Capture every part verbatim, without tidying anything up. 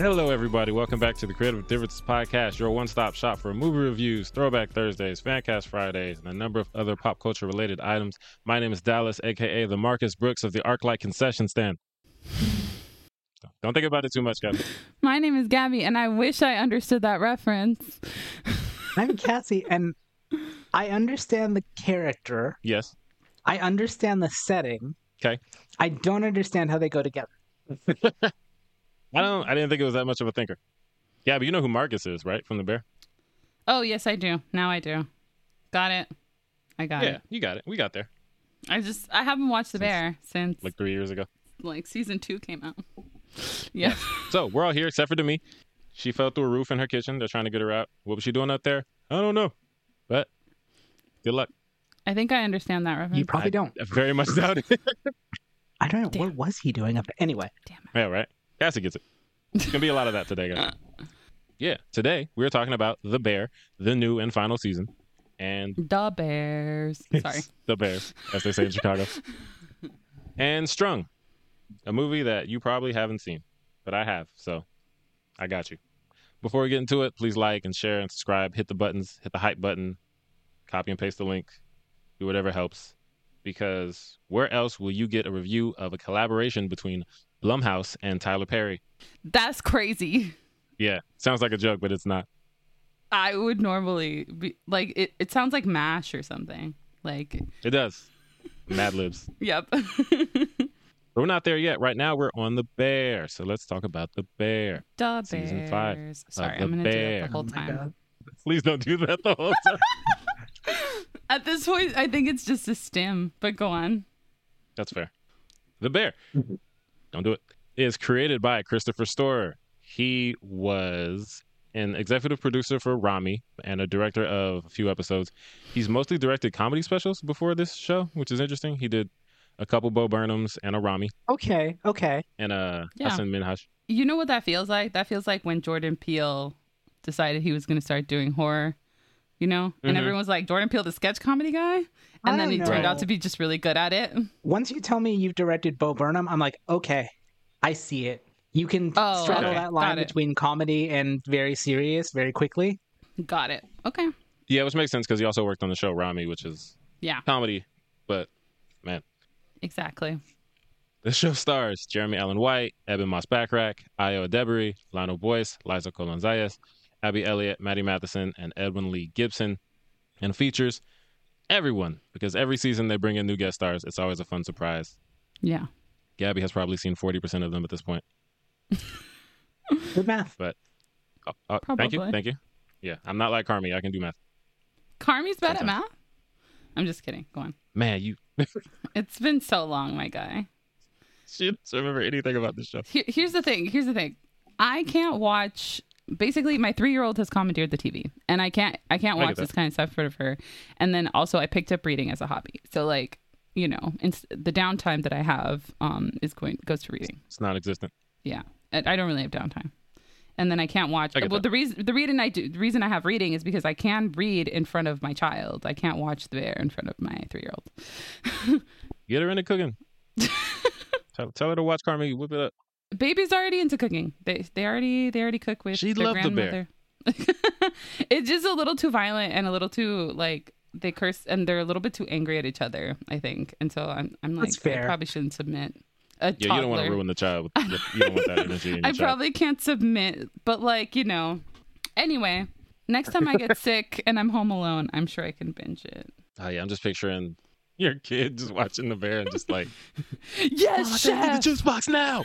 Hello, everybody. Welcome back to the Creative Differences Podcast, your one-stop shop for movie reviews, Throwback Thursdays, Fancast Fridays, and a number of other pop culture-related items. My name is Dallas, a k a the Marcus Brooks of the ArcLight Concession Stand. Don't think about it too much, guys. My name is Gabby, and I wish I understood that reference. I'm Cassie, and I understand the character. Yes. I understand the setting. Okay. I don't understand how they go together. I don't. I didn't think it was that much of a thinker. Yeah, but you know who Marcus is, right? From The Bear. Oh, yes, I do. Now I do. Got it. I got yeah, it. Yeah, you got it. We got there. I just, I haven't watched The Since, Bear since... Like three years ago. Like season two came out. Yeah. yeah. So we're all here except for Demi. She fell through a roof in her kitchen. They're trying to get her out. What was she doing up there? I don't know. But good luck. I think I understand that reference. You probably I, don't. I very much doubt it. I don't know. Damn. What was he doing up there? Anyway. Damn it. Yeah, right. Cassie gets it. It's going to be a lot of that today, guys. Yeah, today we're talking about The Bear, the new and final season. And The Bears. Sorry. The Bears, as they say in Chicago. And Strung, a movie that you probably haven't seen, but I have, so I got you. Before we get into it, please like and share and subscribe. Hit the buttons, hit the hype button, copy and paste the link, do whatever helps. Because where else will you get a review of a collaboration between Blumhouse and Tyler Perry? That's crazy. Yeah, sounds like a joke, but it's not. I would normally be like, it, it sounds like MASH or something. Like, It does. Mad Libs. yep. But we're not there yet. Right now, we're on The Bear. So let's talk about The Bear. The Season Bears. five Sorry, The I'm going to do Bear. it the whole Oh my time. God. Please don't do that the whole time. At this point, I think it's just a stim, but go on. That's fair. The Bear. Don't do it. Is created by Christopher Storer. He was an executive producer for Rami and a director of a few episodes. He's mostly directed comedy specials before this show, which is interesting. He did a couple Bo Burnhams and a Rami Okay, okay. and a Yeah. Hassan Minhaj. You know what that feels like? That feels like when Jordan Peele decided he was going to start doing horror, you know? And Mhm. everyone was like, Jordan Peele, the sketch comedy guy? I And then don't he turned know. out to be just really good at it. Once you tell me you've directed Bo Burnham, I'm like, okay, I see it. You can Oh, straddle okay. that line Got it. between comedy and very serious very quickly. Got it. Okay. Yeah, which makes sense because he also worked on the show Rami, which is Yeah, comedy, but man. exactly. The show stars Jeremy Allen White, Eben Moss Backrack, Ayo Adebari, Lionel Boyce, Liza Colon-Zayas, Abby Elliott, Maddie Matheson, and Edwin Lee Gibson, and features everyone because every season they bring in new guest stars. It's always a fun surprise. Yeah. Gabby has probably seen forty percent of them at this point. Good math. Oh, oh, thank you, Probably. thank you. Yeah, I'm not like Carmi. I can do math. Carmi's bad at Sometimes. math? I'm just kidding. Go on. Man, you It's been so long, my guy. she doesn't remember anything about this show. Here, here's the thing. Here's the thing. I can't watch. Basically, my three-year-old has commandeered the T V, and I can't. I can't I get watch that. this kind of stuff for her. And then also, I picked up reading as a hobby. So, like, you know, it's, the downtime that I have um is going goes to reading. It's non-existent. Yeah, I, I don't really have downtime. And then I can't watch. I get Well, that. the reason the reading I do the reason I have reading is because I can read in front of my child. I can't watch The Bear in front of my three-year-old. Get her into cooking. tell, tell her to watch Carmi. Whip it up. Baby's already into cooking. They they already they already cook with She'd their love The Bear. grandmother. It's just a little too violent and a little too like they curse and they're a little bit too angry at each other, I think. And so I'm I'm like That's fair. I probably shouldn't submit. A Yeah, you don't want to toddler. ruin the child. With, you don't want that energy in your I child. probably can't submit, but like, you know. Anyway, next time I get sick and I'm home alone, I'm sure I can binge it. Oh yeah, I'm just picturing your kid just watching The Bear and just like, Yes, oh, take me to the chef. juice box now.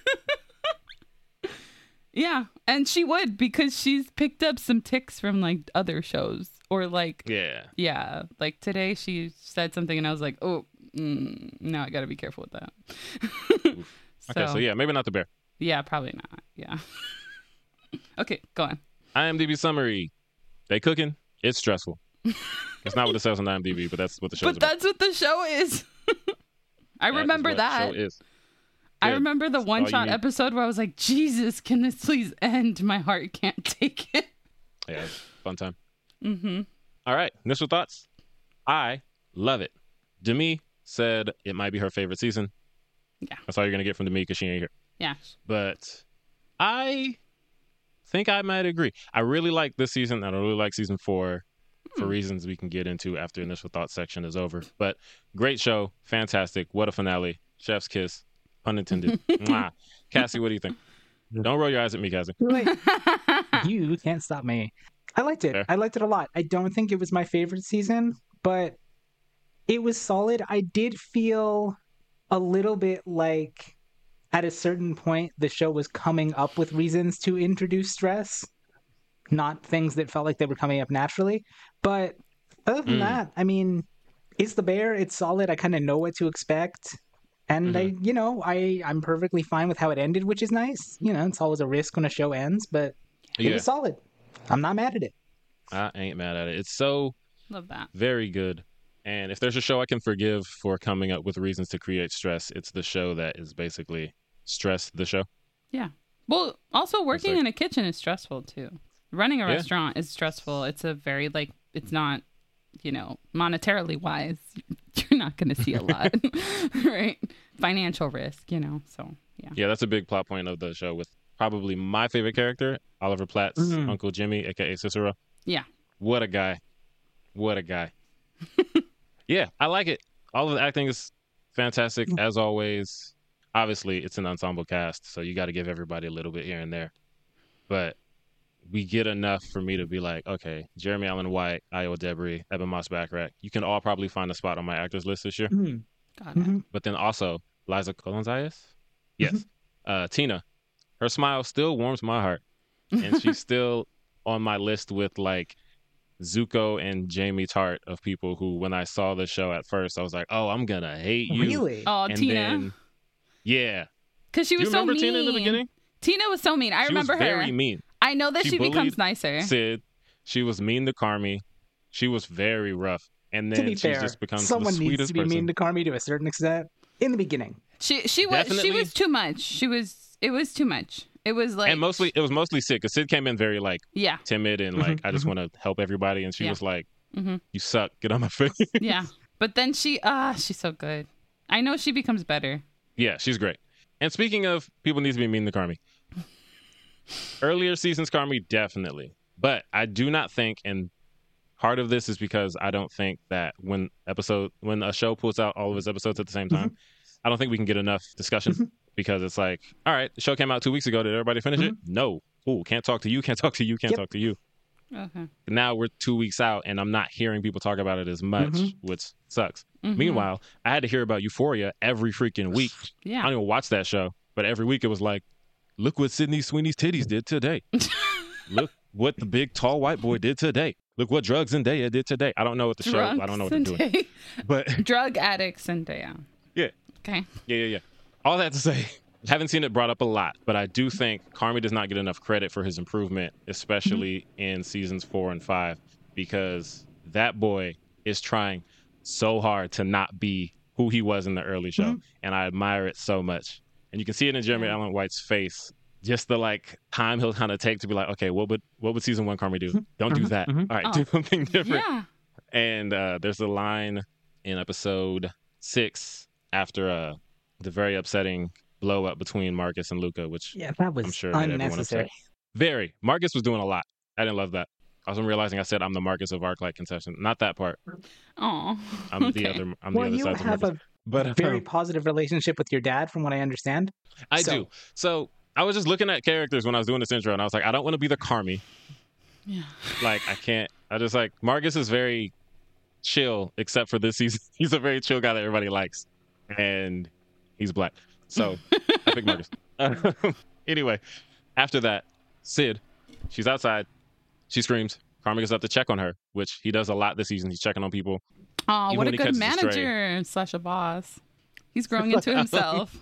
Yeah, and she would because she's picked up some ticks from like other shows or like Yeah. yeah, like today she said something and I was like, oh, mm, no, I got to be careful with that. Okay, so yeah, maybe not The Bear. Yeah, probably not. Yeah. Okay, go on. IMDb summary. They cooking. It's stressful. It's not what it says on IMDb, but that's what the show's But about. that's what the show is. I That is remember what that. Show is. I Good. remember the That's all you one shot need. episode where I was like, Jesus, can this please end? My heart can't take it. Yeah, fun time. Mm-hmm. All right, initial thoughts. I love it. Demi said it might be her favorite season. Yeah. That's all you're gonna get from Demi because she ain't here. Yeah. But I think I might agree. I really like this season. I really like season four for reasons we can get into after initial thoughts section is over. But great show. Fantastic. What a finale. Chef's kiss. Pun intended. Mwah. Cassie, what do you think? Don't roll your eyes at me, Cassie. Wait, you can't stop me. I liked it. Fair. I liked it a lot. I don't think it was my favorite season, but it was solid. I did feel a little bit like at a certain point the show was coming up with reasons to introduce stress, not things that felt like they were coming up naturally. But other than Mm. that, I mean, it's the bear. It's solid. I kind of know what to expect. And I, you know, I, I'm perfectly fine with how it ended, which is nice. You know, it's always a risk when a show ends, but it Yeah, was solid. I'm not mad at it. I ain't mad at it. It's so Love that. very good. And if there's a show I can forgive for coming up with reasons to create stress, it's the show that is basically stress the show. Yeah. Well, also working like- in a kitchen is stressful too. Running a Yeah. restaurant is stressful. It's a very like it's not, you know, monetarily wise, you're not going to see a lot, right? Financial risk, you know. So yeah. Yeah, that's a big plot point of the show with probably my favorite character, Oliver Platt's Mhm. Uncle Jimmy, aka Cicero. Yeah. What a guy. What a guy. Yeah, I like it. All of the acting is fantastic as always. Obviously, it's an ensemble cast, so you got to give everybody a little bit here and there. But we get enough for me to be like, okay, Jeremy Allen White, Iowa Debris, Eben Moss Backrack. You can all probably find a spot on my actors list this year. Mhm. Got it. Mhm. But then also Liza Colonzayas, yes, uh, Tina, her smile still warms my heart, and she's still on my list with like Zuko and Jamie Tart of people who, when I saw the show at first, I was like, oh, I'm gonna hate you. Really? Oh, And Tina. then, yeah. Because she Do you was so remember mean. Tina in the beginning? Tina was so mean. I She remember was her. very mean. I know that She she, becomes bullied nicer. Sid, she was mean to Carmi. She was very rough, and To then be she fair, just becomes someone the needs sweetest to be person. mean to Carmi to a certain extent in the beginning. She she was she Definitely. was too much. She was it was too much. It was like and mostly, it was mostly Sid, because Sid came in very like yeah timid and like, Mhm, I just mhm. want to help everybody, and she Yeah. was like, hmm you suck, get on my face. yeah. But then she ah she's so good. I know she becomes better. Yeah, she's great. And speaking of people need to be mean to Carmi, earlier seasons Carmi definitely, but I do not think, and part of this is because I don't think that when episode when a show puts out all of its episodes at the same time, I don't think we can get enough discussion Mhm. because it's like, all right, the show came out two weeks ago. Did everybody finish it? No. Ooh, can't talk to you. Can't talk to you. Can't Yep. talk to you. Okay. Now we're two weeks out, and I'm not hearing people talk about it as much, Mhm. which sucks. Mhm. Meanwhile, I had to hear about Euphoria every freaking week. I yeah. don't even watch that show, but every week it was like, look what Sydney Sweeney's titties did today. Look what the big tall white boy did today. Look what Drugs and Zendaya did today. I don't know what the show. I don't know what they're doing, Drunks but and drug addicts and yeah. Yeah. Okay. yeah, yeah, yeah. All that to say, haven't seen it brought up a lot, but I do think Carmi does not get enough credit for his improvement, especially in seasons four and five, because that boy is trying so hard to not be who he was in the early show, Mhm. and I admire it so much. And you can see it in Jeremy Yeah. Allen White's face, just the like time he'll kind of take to be like, okay, what would what would season one Carmi do? Don't do Mhm, that. mhm. All right, Oh. do something different. Yeah. And uh, there's a line in episode six after uh, the very upsetting blow up between Marcus and Luca, which Yeah, that was I'm sure made everyone unnecessary. upset. Very. Marcus was doing a lot. I didn't love that. I wasn't realizing I said I'm the Marcus of Arclight Concession. Not that part. Oh. I'm okay. the other. I'm Well, the other you side of have Marcus. a But uh, very positive relationship with your dad, from what I understand. I so- do. So I was just looking at characters when I was doing this intro, and I was like, I don't want to be the Carmi. Yeah. Like I can't. I just like Marcus is very chill, except for this season. He's a very chill guy that everybody likes, and he's black. So I pick Marcus. Anyway, after that, Sid, she's outside. She screams. Carmi goes up to check on her, which he does a lot this season. He's checking on people. Oh, Even what a when he good catches a stray. manager slash a boss. He's growing into himself.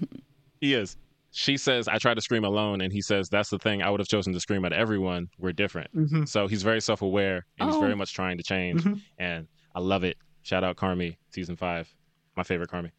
He is. She says, I tried to scream alone. And he says, that's the thing. I would have chosen to scream at everyone. We're different. Mhm. So he's very self aware and he's Oh. very much trying to change. Mhm. And I love it. Shout out Carmi, season five. My favorite Carmi.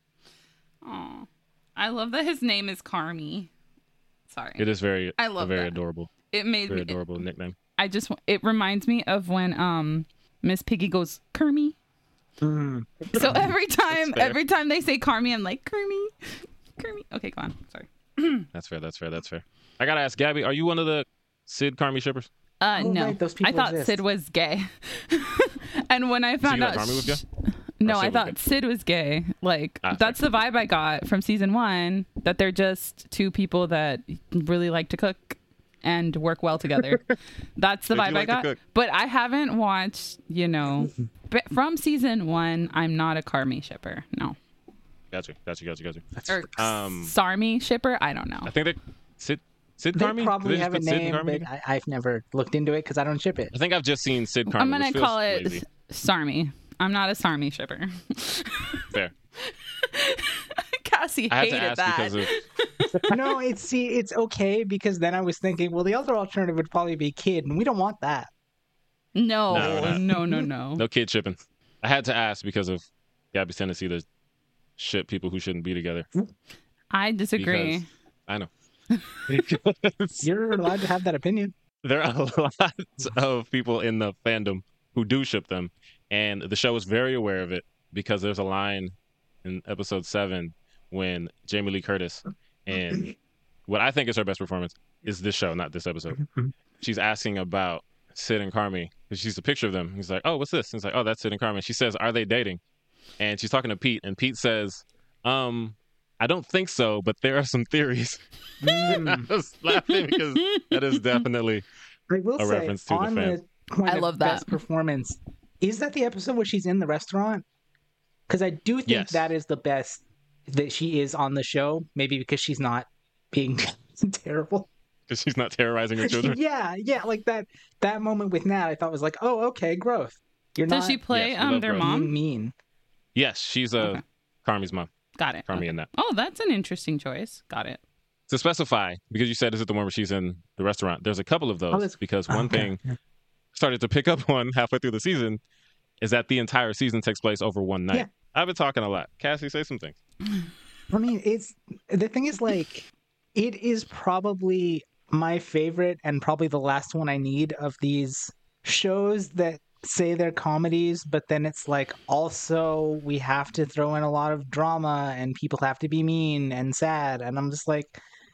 Oh, I love that his name is Carmi. Sorry, It is very, I a love very that. adorable, It made very me. adorable nickname. I just. It reminds me of when um Miss Piggy goes Kermy. Mhm. So every time, fair. every time they say Carmi, I'm like Kermy, Kermy. Okay, go on. Sorry. That's fair. That's fair. That's fair. I gotta ask Gabby, are you one of the Sid Carmi shippers? Uh, Oh, no, right, those I people thought exist. Sid was gay, and when I So found you out, thought Carmi was gay? sh- no, Or I Sid was thought gay? Sid was gay. Like Ah, that's the vibe I got from season one. That they're just two people that really like to cook and work well together. That's the Did you vibe I like to got. cook? But I haven't watched, you know, but from season one. I'm not a Carmi shipper. No, Gotcha, gotcha, gotcha, gotcha. or Um, Sarmi shipper. I don't know. I think that Sid Sid They Carmi. Did probably just have a put Sid and name, Carmi but together? I, I've never looked into it because I don't ship it. I think I've just seen Sid Carmi. I'm gonna which feels call it lazy. Sarmi. I'm not a Sarmi shipper. Fair. Cassie I had to hated ask that. because of No, it's see, it's okay because then I was thinking, well, the other alternative would probably be Kid, and we don't want that. No, No, we're not. no, no, no. no kid shipping. I had to ask because of Gabby's tendency to ship people who shouldn't be together. I disagree. Because I know. Because You're allowed to have that opinion. there are a lot of people in the fandom who do ship them, and the show is very aware of it because there's a line in episode seven when Jamie Lee Curtis, and what I think is her best performance is this show, not this episode. She's asking about Sid and Carmi because she's a picture of them. He's like, "Oh, what's this?" And he's like, "Oh, that's Sid and Carmi." She says, "Are they dating?" And she's talking to Pete, and Pete says, "Um, I don't think so, but there are some theories." Mm. I was laughing because that is definitely I will A say, reference to the on fans. the point I of love that. best performance, is that the episode where she's in the restaurant? Because I do think Yes. that is the best that she is on the show. Maybe because she's not being terrible. because she's not terrorizing her children. yeah, yeah, like that that moment with Nat, I thought was like, oh, okay, growth. You're Does not she play Yes, we um love their Rose. mom? being mean. Yes, she's uh, Okay. Carmi's mom. Got it. Carmi Okay. in that. Oh, that's an interesting choice. Got it. To specify, because you said is it the one where she's in the restaurant? There's a couple of those Oh, that's- because one Okay. thing started to pick up on halfway through the season is that the entire season takes place over one night. Yeah. I've been talking a lot. Cassie, say some things. I mean, it's the thing is like, it is probably my favorite and probably the last one I need of these shows that say they're comedies, but then it's like also we have to throw in a lot of drama and people have to be mean and sad, and I'm just like,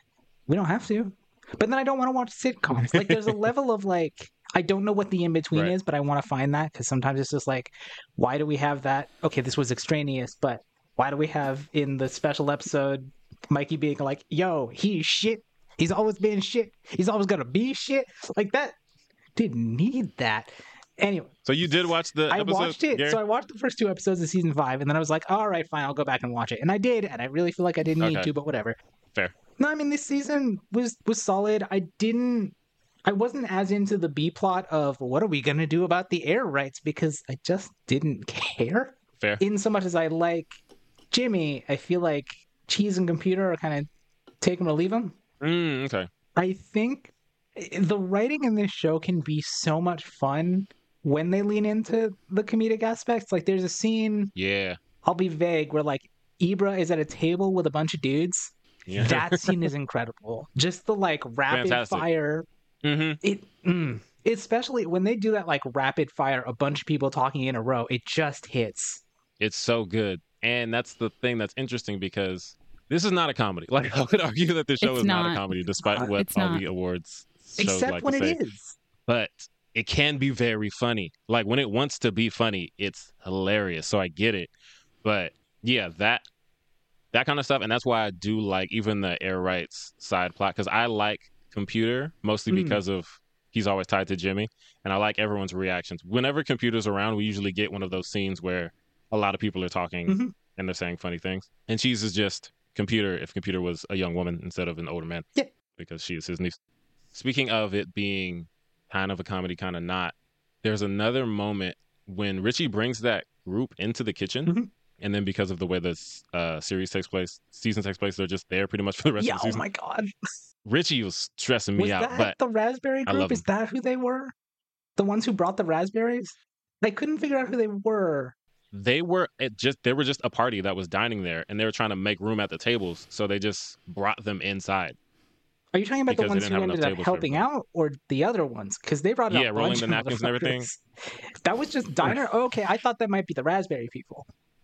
we don't have to. But then I don't want to watch sitcoms. Like, there's a level of like, I don't know what the in between Right. is, but I want to find that because sometimes it's just like, why do we have that? Okay, this was extraneous, but why do we have in the special episode Mikey being like, yo, he's shit. He's always been shit. He's always gonna be shit. Like that. Didn't need that. Anyway, So you did watch the I episode? watched it. Gary? So I watched the first two episodes of season five, and then I was like, all right, fine, I'll go back and watch it. And I did, and I really feel like I didn't need Okay. to, but whatever. Fair. No, I mean this season was was solid. I didn't I wasn't as into the B plot of what are we gonna do about the air rights because I just didn't care. Fair. In so much as I like Jimmy, I feel like Cheese and Computer are kind of take him or leave him. Mm, okay. I think the writing in this show can be so much fun when they lean into the comedic aspects. Like there's a scene, Yeah. I'll be vague, where like Ibra is at a table with a bunch of dudes. Yeah. That scene is incredible. Just the like rapid Fantastic. fire. hmm It mm, especially when they do that like rapid fire, a bunch of people talking in a row. It just hits. It's so good. And that's the thing that's interesting because this is not a comedy. Like, I would argue that this show It's is not, not. a comedy, despite Uh, what it's all not. the awards shows Except like when to it say. is. But it can be very funny. Like, when it wants to be funny, it's hilarious. So I get it. But yeah, that that kind of stuff. And that's why I do like even the air rights side plot because I like Computer mostly Mm. because of he's always tied to Jimmy. And I like everyone's reactions. Whenever Computer's around, we usually get one of those scenes where a lot of people are talking Mhm. and they're saying funny things. And Cheese is just Computer if Computer was a young woman instead of an older man. Yeah. Because she is his niece. Speaking of it being kind of a comedy, kind of not, there's another moment when Richie brings that group into the kitchen. Mhm. And then because of the way this uh, series takes place, season takes place, they're just there pretty much for the rest Yeah, of the oh season. my god. Richie was stressing me Was out, that but the raspberry I group? love Is that who they were? The ones who brought the raspberries? I couldn't figure out who they were. they were it just they were just a party that was dining there, and they were trying to make room at the tables, so they just brought them inside. Are you talking about Because the they ones didn't who have ended enough up tables for helping everyone. out, or the other ones? Because they brought out Yeah, a rolling bunch the of napkins and everything. motherfuckers. That was just diner. Oh, okay, I thought that might be the raspberry people.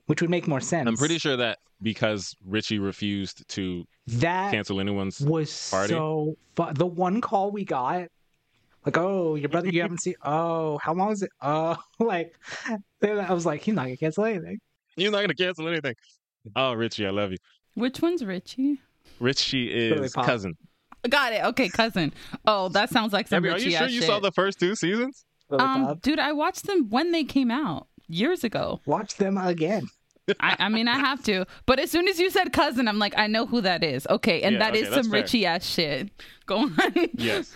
which would make more sense. I'm pretty sure that because Richie refused to that cancel anyone's was party. so fun. The one call we got, like, oh, your brother, you haven't seen. Oh, how long is it? Oh, like, I was like, he's not gonna cancel anything. You're not gonna cancel anything. Oh, Richie, I love you. Which one's Richie? Richie Really is pop. cousin. Got it. Okay, cousin. Oh, that sounds like some Abby, are Richie you sure ass you shit. saw the first two seasons? Really um, pop. dude, I watched them when they came out years ago. Watch them again. I, I mean, I have to. But as soon as you said cousin, I'm like, I know who that is. Okay, and Yeah, that okay, is that's some fair. Richie ass shit. Go on. Yes.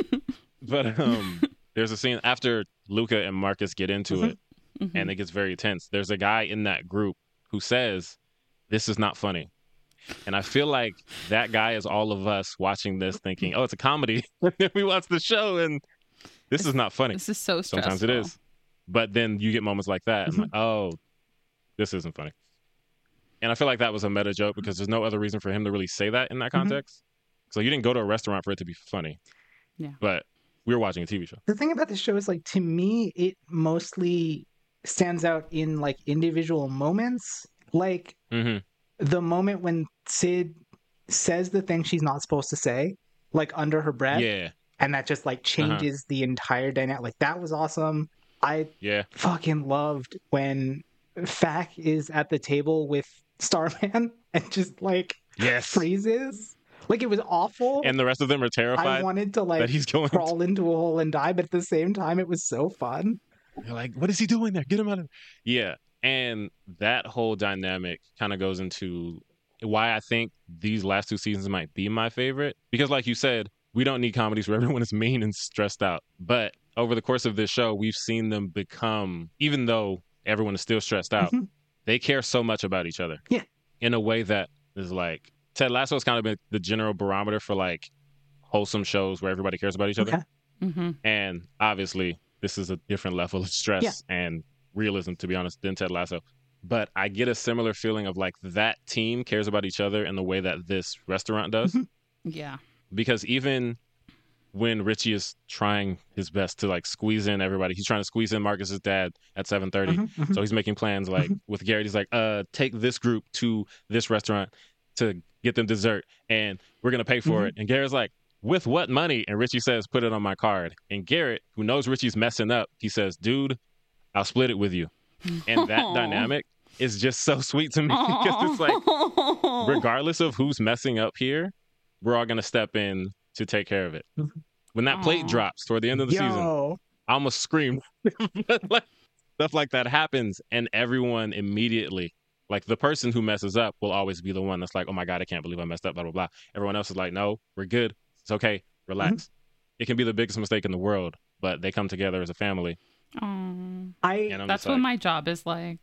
But um, there's a scene after Luca and Marcus get into Mhm. it, Mhm. and it gets very tense. There's a guy in that group who says, "This is not funny," and I feel like that guy is all of us watching this, thinking, "Oh, it's a comedy." And then we watch the show, and this is not funny. This is so stressful. Sometimes it is, but then you get moments like that. I'm like, "Oh, this isn't funny." And I feel like that was a meta joke because there's no other reason for him to really say that in that Mhm. context. So you didn't go to a restaurant for it to be funny. Yeah. But we were watching a T V show. The thing about the show is, like, to me, it mostly stands out in like individual moments. Like Mm-hmm. the moment when Sid says the thing she's not supposed to say, like under her breath, Yeah. and that just like changes the entire dynamic. Like that was awesome. I Yeah. fucking loved when Fack is at the table with Starman and just like Yes. freezes. Like it was awful. And the rest of them are I terrified wanted to like that he's going. crawl into a hole and die, but at the same time, it was so fun. You're like, what is he doing there? Get him out of. Yeah. And that whole dynamic kind of goes into why I think these last two seasons might be my favorite. Because, like you said, we don't need comedies where everyone is mean and stressed out. But over the course of this show, we've seen them become, even though everyone is still stressed out, Mhm. they care so much about each other. Yeah. In a way that is like, Ted Lasso has kind of been the general barometer for like wholesome shows where everybody cares about each other. Okay. Mm-hmm. And obviously, this is a different level of stress Yeah. and realism, to be honest, than Ted Lasso. But I get a similar feeling of like that team cares about each other in the way that this restaurant does. Mhm. Yeah. Because even when Richie is trying his best to like squeeze in everybody, he's trying to squeeze in Marcus's dad at seven thirty. Mhm, mhm. So he's making plans like with Garrett. He's like, uh, take this group to this restaurant to get them dessert and we're going to pay for Mhm. it. And Garrett's like, with what money? And Richie says, put it on my card. And Garrett, who knows Richie's messing up, he says, dude, I'll split it with you. And that Aw. dynamic is just so sweet to me because it's like, regardless of who's messing up here, we're all going to step in to take care of it. Mhm. When that plate Aw. drops toward the end of the season, Yo, I almost screamed. But, like, stuff like that happens, and everyone immediately, like the person who messes up will always be the one that's like, oh my God, I can't believe I messed up, blah, blah, blah. Everyone else is like, no, we're good. It's okay. Relax. Mm-hmm. It can be the biggest mistake in the world, but they come together as a family. Aw. I And I'm That's just what like, my job is like.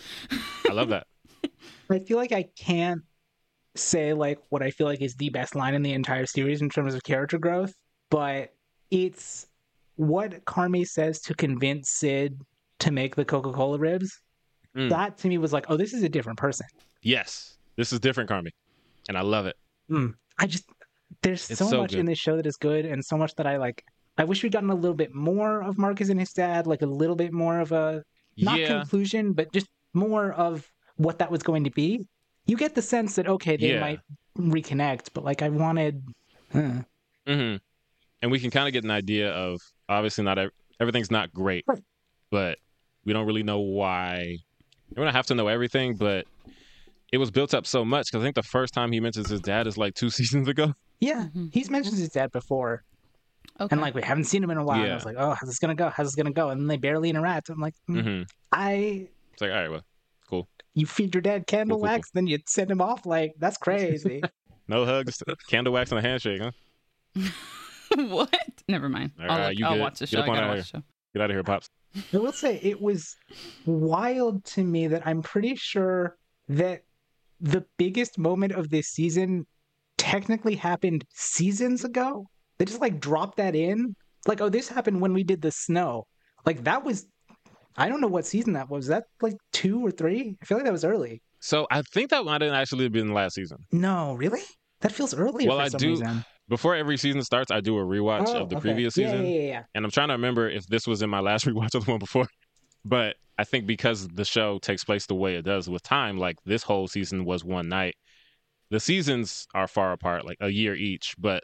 I love that. I feel like I can't say like what I feel like is the best line in the entire series in terms of character growth, but it's what Carmy says to convince Sid to make the Coca-Cola ribs. Mm. That to me was like, oh, this is a different person. Yes. This is different, Carmi. And I love it. I just there's It's so, so much good. in this show that is good and so much that I like. I wish we'd gotten a little bit more of Marcus and his dad, like a little bit more of a not yeah. conclusion, but just more of what that was going to be. You get the sense that okay, they Yeah. might reconnect, but like I wanted. Huh. hmm And we can kind of get an idea of, obviously not ev- everything's not great, Right. but we don't really know why. We don't have to know everything, but it was built up so much because I think the first time he mentions his dad is like two seasons ago. Yeah, Mhm. he's mentioned his dad before, Okay. and like we haven't seen him in a while. And I Yeah. was like, oh, how's this gonna go? How's this gonna go? And then they barely interact. I'm like, hmm, hmm I. It's like, all right, well, cool. You feed your dad candle Cool, cool, wax, then you send him off. Like that's crazy. No hugs, candle wax, and a handshake, huh? What? Never mind. All I'll, right, look- you I'll good. watch the Get show. I up on gotta out watch here. the show. Get out of here, Pops. I will say it was wild to me that I'm pretty sure that the biggest moment of this season technically happened seasons ago. They just like dropped that in. Like, oh, this happened when we did the snow. Like that was I don't know what season that was. Was that like two or three? I feel like that was early. So I think that might have actually been last season. No, really? That feels early Well, for I some do- reason. Before every season starts, I do a rewatch Oh, of the okay. previous Yeah, season. Yeah, yeah, yeah. And I'm trying to remember if this was in my last rewatch or the one before. But I think because the show takes place the way it does with time, like this whole season was one night. The seasons are far apart, like a year each, but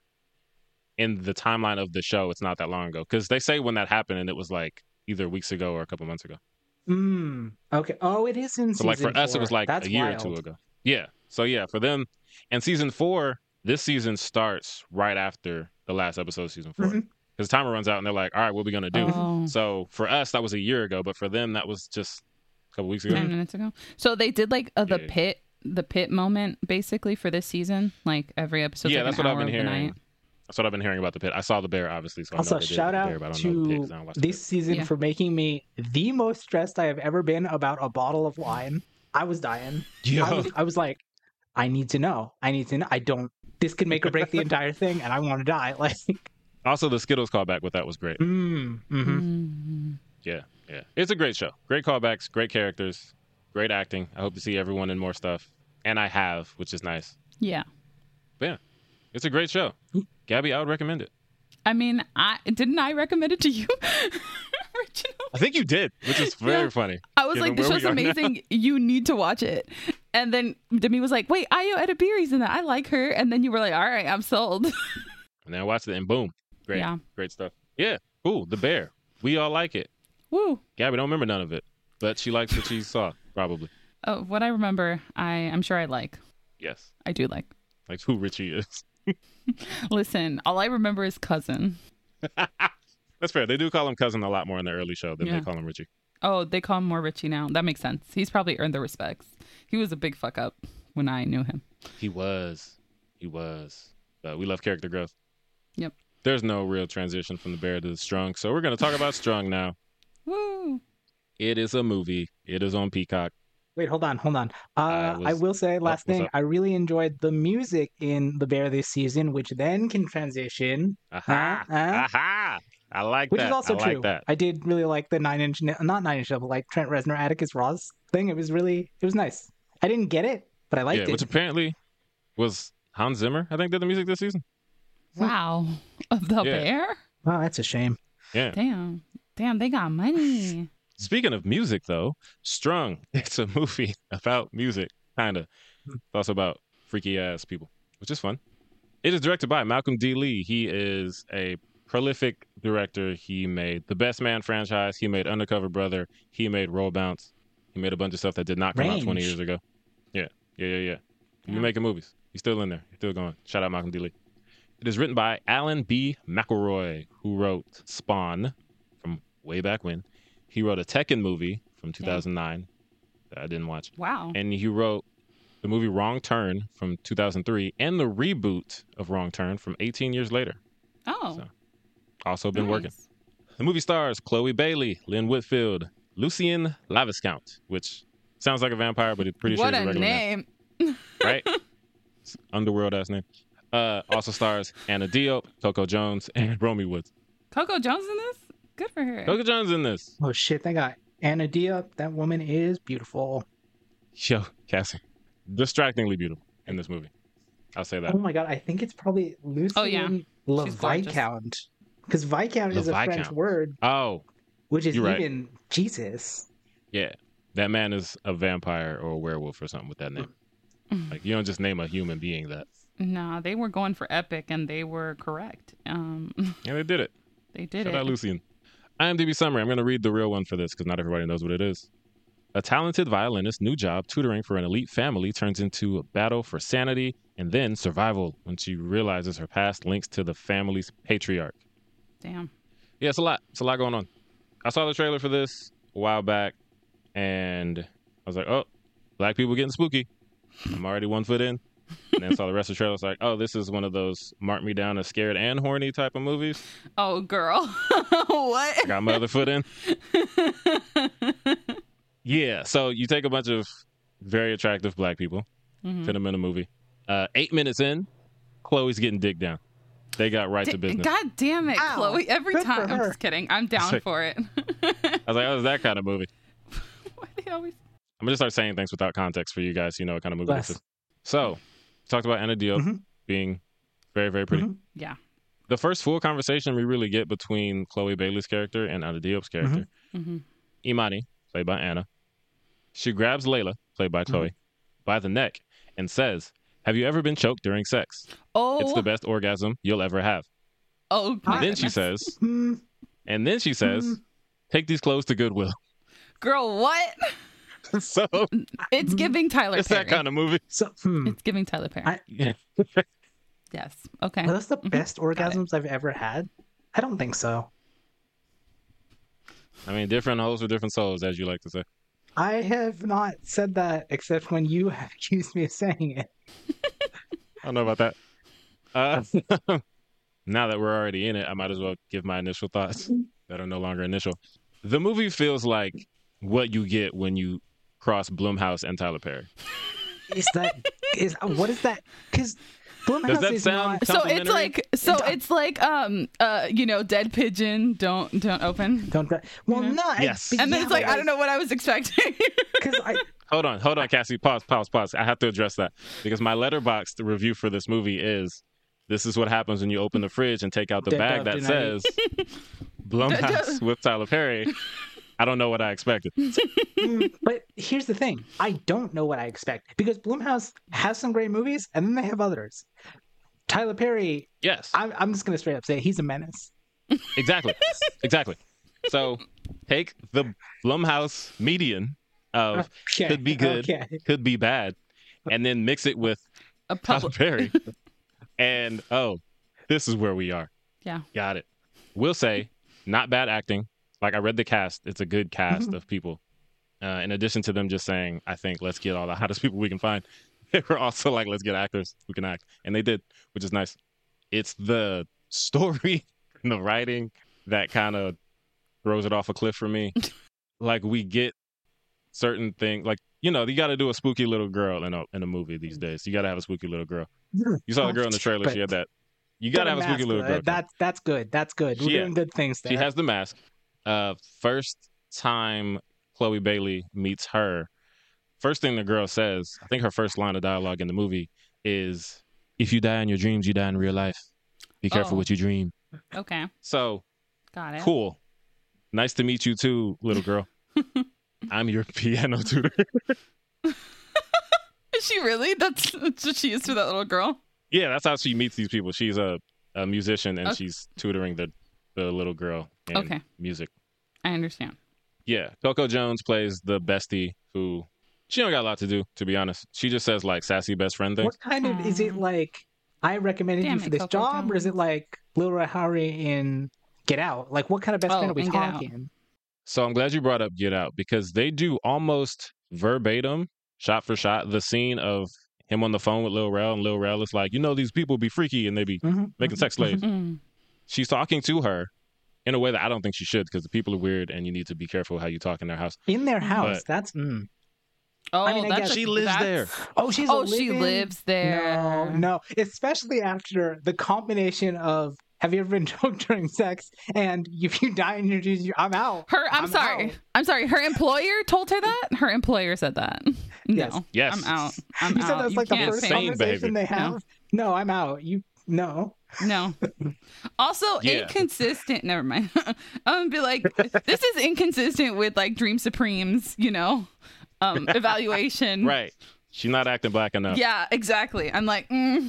in the timeline of the show, it's not that long ago. Because they say when that happened, and it was like either weeks ago or a couple months ago. Mm, okay. Oh, it is in So season like for us, four. it was like That's a year wild. or two ago. Yeah. So yeah, for them, and season four, this season starts right after the last episode of season four. Mhm. Because the timer runs out, and they're like, "All right, what are we gonna do?" Oh. So for us, that was a year ago, but for them, that was just a couple weeks ago. Ten minutes ago. So they did like uh, the Yeah. pit, the pit moment basically for this season. Like every episode. Yeah, like that's an what I've hour been of the hearing. night. That's what I've been hearing about the pit. I saw the bear, obviously. So I Also, know they did shout the out bear, but I don't know the pit 'cause I to don't watch the this pit. season Yeah. for making me the most stressed I have ever been about a bottle of wine. I was dying. Yo. I was, I was like, I need to know. I need to know. I don't. This could make or break the entire thing, and I want to die. Like, Also, the Skittles callback with that was great. mm, hmm Mm. Yeah, yeah. It's a great show. Great callbacks, great characters, great acting. I hope to see everyone in more stuff. And I have, which is nice. Yeah. But yeah, it's a great show. Gabby, I would recommend it. I mean, I didn't I recommend it to you originally? I think you did, which is very Yeah. funny. I was given like, this where we show's are now. amazing. You need to watch it. And then Demi was like, wait, Ayo Edebiri's in that. I like her. And then you were like, all right, I'm sold. And then I watched it, and boom, great, Yeah. great stuff. Yeah, cool. The bear. We all like it. Woo. Gabby don't remember none of it, but she likes what she saw, probably. Oh, what I remember, I, I'm sure I like. Yes, I do like. like who Richie is. Listen, all I remember is cousin. That's fair. They do call him cousin a lot more in the early show than Yeah. they call him Richie. Oh, they call him more Richie now. That makes sense. He's probably earned the respects. He was a big fuck up when I knew him. He was. He was. But we love character growth. Yep. There's no real transition from the bear to the strong. So we're going to talk about Strong now. Woo. It is a movie. It is on Peacock. Wait, hold on, hold on. Uh, was- I will say, last what's thing, up? I really enjoyed the music in The Bear this season, which then can transition, Aha. Huh? Huh? Aha. I like which that. is also I like true. that. I did really like the Nine Inch, Na- not Nine Inch Nails, but like Trent Reznor, Atticus Ross thing. It was really, it was nice. I didn't get it, but I liked Yeah, it. which apparently was Hans Zimmer, I think, did the music this season. Wow. Of the Yeah. bear? Wow, that's a shame. Yeah. Damn. Damn, they got money. Speaking of music, though, Strung, it's a movie about music, kind of. It's also about freaky ass people, which is fun. It is directed by Malcolm D. Lee. He is a prolific director. He made the Best Man franchise. He made Undercover Brother. He made Roll Bounce. He made a bunch of stuff that did not come out twenty Range. years ago. Yeah, yeah, yeah, yeah. He's Yeah. making movies. He's still in there. He's still going. Shout out Malcolm D. Lee. It is written by Alan B. McElroy, who wrote Spawn from way back when. He wrote a Tekken movie from two thousand nine that I didn't watch. Wow. And he wrote the movie Wrong Turn from two thousand three and the reboot of Wrong Turn from eighteen years later. Oh. So, Also been working. nice. The movie stars Chloe Bailey, Lynn Whitfield, Lucien Laviscount, which sounds like a vampire, but it's pretty What sure it's a a regular name, name. right? It's underworld ass name. Uh, also stars Anna Diop, Coco Jones, and Romy Woods. Coco Jones in this? Good for her. Coco Jones in this. Oh shit, they got Anna Diop. That woman is beautiful. Yo, Cassie, distractingly beautiful in this movie. I'll say that. Oh my god, I think it's probably Lucien Oh, yeah. Le She's gorgeous. Viscount. Because Viscount Le is a French Viscount. word, Oh, which is You're right. even Jesus. yeah. That man is a vampire or a werewolf or something with that name. Like, you don't just name a human being that. No, they were going for epic and they were correct. Um, Yeah, they did it. they did Shout it. out Lucien. IMDb summary. I'm going to read the real one for this because not everybody knows what it is. A talented violinist's new job tutoring for an elite family turns into a battle for sanity and then survival when she realizes her past links to the family's patriarch. Damn. Yeah, it's a lot. It's a lot going on. I saw the trailer for this a while back, and I was like, oh, black people getting spooky. I'm already one foot in. And then saw the rest of the trailer. I was like, oh, this is one of those mark me down as scared and horny type of movies. Oh, girl. I What? got my other foot in. Yeah, so you take a bunch of very attractive black people, Mhm. fit them in a movie. Uh, eight minutes in, Chloe's getting digged down. They got right to D- business. God damn it, Ow. Chloe. Every Good for time. I'm her. just kidding. I'm down Sick. for it. I was like, oh, it's that kind of movie. Why they always. I'm going to start saying things without context for you guys so you know what kind of movie Bless. this is. So, talked about Anna Diop Mhm. being very, very pretty. Mhm. Yeah. The first full conversation we really get between Chloe Bailey's character and Anna Diop's character, hmm Imani, played by Anna. She grabs Layla, played by Chloe, mm-hmm. by the neck and says, "Have you ever been choked during sex? Oh. It's the best orgasm you'll ever have." Oh, and then she says, and then she says, "Take these clothes to Goodwill." Girl, what? So it's giving Tyler it's Perry. It's that kind of movie. So, hmm. It's giving Tyler Perry. I, yeah. Yes. Okay. Are those the best mm-hmm. orgasms I've ever had? I don't think so. I mean, different hoes with different souls, as you like to say. I have not said that except when you have accused me of saying it. I don't know about that. Uh, now that we're already in it, I might as well give my initial thoughts that are no longer initial. The movie feels like what you get when you cross Blumhouse and Tyler Perry. Is that is what is that? Because Blumhouse Does that is sound not... So it's like so it's like um uh you know dead pigeon don't don't open don't well mm-hmm. no yes I, and then yeah, it's like I, I don't know what I was expecting. Because I hold on hold on Cassie pause pause pause I have to address that because my Letterboxd review for this movie is this is what happens when you open the fridge and take out the Dead bag that says Blumhouse with Tyler Perry. I don't know what I expected. But here's the thing. I don't know what I expect because Blumhouse has some great movies and then they have others. Tyler Perry, yes. I'm, I'm just going to straight up say he's a menace. Exactly. Exactly. So take the Blumhouse median of okay. could be good, okay. could be bad, and then mix it with a Tyler Perry. And, oh, this is where we are. Yeah. Got it. We'll say, not bad acting. Like, I read the cast. It's a good cast mm-hmm. of people. Uh, in addition to them just saying, I think, let's get all the hottest people we can find. They were also like, let's get actors who can act. And they did, which is nice. It's the story and the writing that kind of throws it off a cliff for me. Like, we get certain things. Like, you know, you got to do a spooky little girl in a, in a movie these days. You got to have a spooky little girl. You saw the girl in the trailer. She had that. You got to have a spooky little girl. That's, that's good. That's good. We're yeah. doing good things there. She has the mask. Uh, first time Chloe Bailey meets her, first thing the girl says, I think her first line of dialogue in the movie is, "If you die in your dreams, you die in real life. Be careful oh. what you dream." Okay. So, got it. Cool. Nice to meet you too, little girl. I'm your piano tutor. Is she really? That's, that's what she is to that little girl? Yeah, that's how she meets these people. She's a, a musician and okay. she's tutoring the the little girl in okay. music. I understand. Yeah. Coco Jones plays the bestie who, she don't got a lot to do, to be honest. She just says like sassy best friend things. What kind of, is it like, I recommended Damn you for it, this Coco job, Jones. or is it like Lil Rahari in Get Out? Like, what kind of best Oh, friend are we in Get Out. talking? So I'm glad you brought up Get Out because they do almost verbatim, shot for shot, the scene of him on the phone with Lil Rel, and Lil Rel is like, you know, these people be freaky and they be mm-hmm, making mm-hmm, sex slaves. Mm-hmm. She's talking to her in a way that I don't think she should because the people are weird and you need to be careful how you talk in their house. In their house. But, that's... Mm. Oh, I mean, I that's guess she lives that's... there. Oh, she's oh, a she live-in? lives there. No, no. Especially after the combination of have you ever been choked during sex and if you die in your dreams, I'm out. Her, I'm, I'm sorry. out. I'm sorry. Her employer told her that? Her employer said that. No. Yes. Yes. I'm out. I'm you out. said that's you like the can't first pay- Insane conversation behavior. they have? No. no, I'm out. You, no. No. Also, Yeah. inconsistent. Never mind. I'm gonna be like, this is inconsistent with like Dream Supreme's, you know, um, evaluation. Right. She's not acting black enough. Yeah, exactly. I'm like, mm,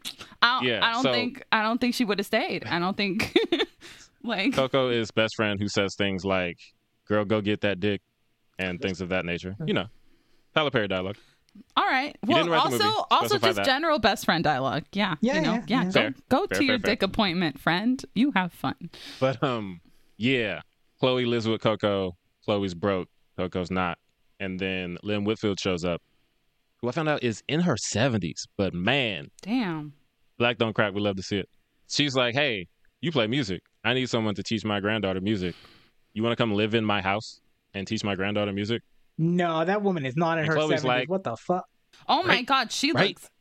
I don't, Yeah, I don't so- think, I don't think she would have stayed. I don't think, like, Coco is best friend who says things like, girl, go get that dick, and things of that nature. You know, Tyler Perry dialogue. all right. You didn't Well, write the also, movie. also Specify just that. general best friend dialogue. Yeah, Yeah, you know, yeah, yeah. yeah. Go, Fair. go Fair, to your fair, fair. dick appointment, friend. You have fun. But, um, yeah, Chloe lives with Coco. Chloe's broke. Coco's not. And then Lynn Whitfield shows up, who I found out is in her seventies. But, man, Damn. Black Don't Crack, we love to see it. She's like, hey, you play music. I need someone to teach my granddaughter music. You want to come live in my house and teach my granddaughter music? No, that woman is not in And her Chloe's seventies. like- What the fuck? Oh my Right. God, she Right. looks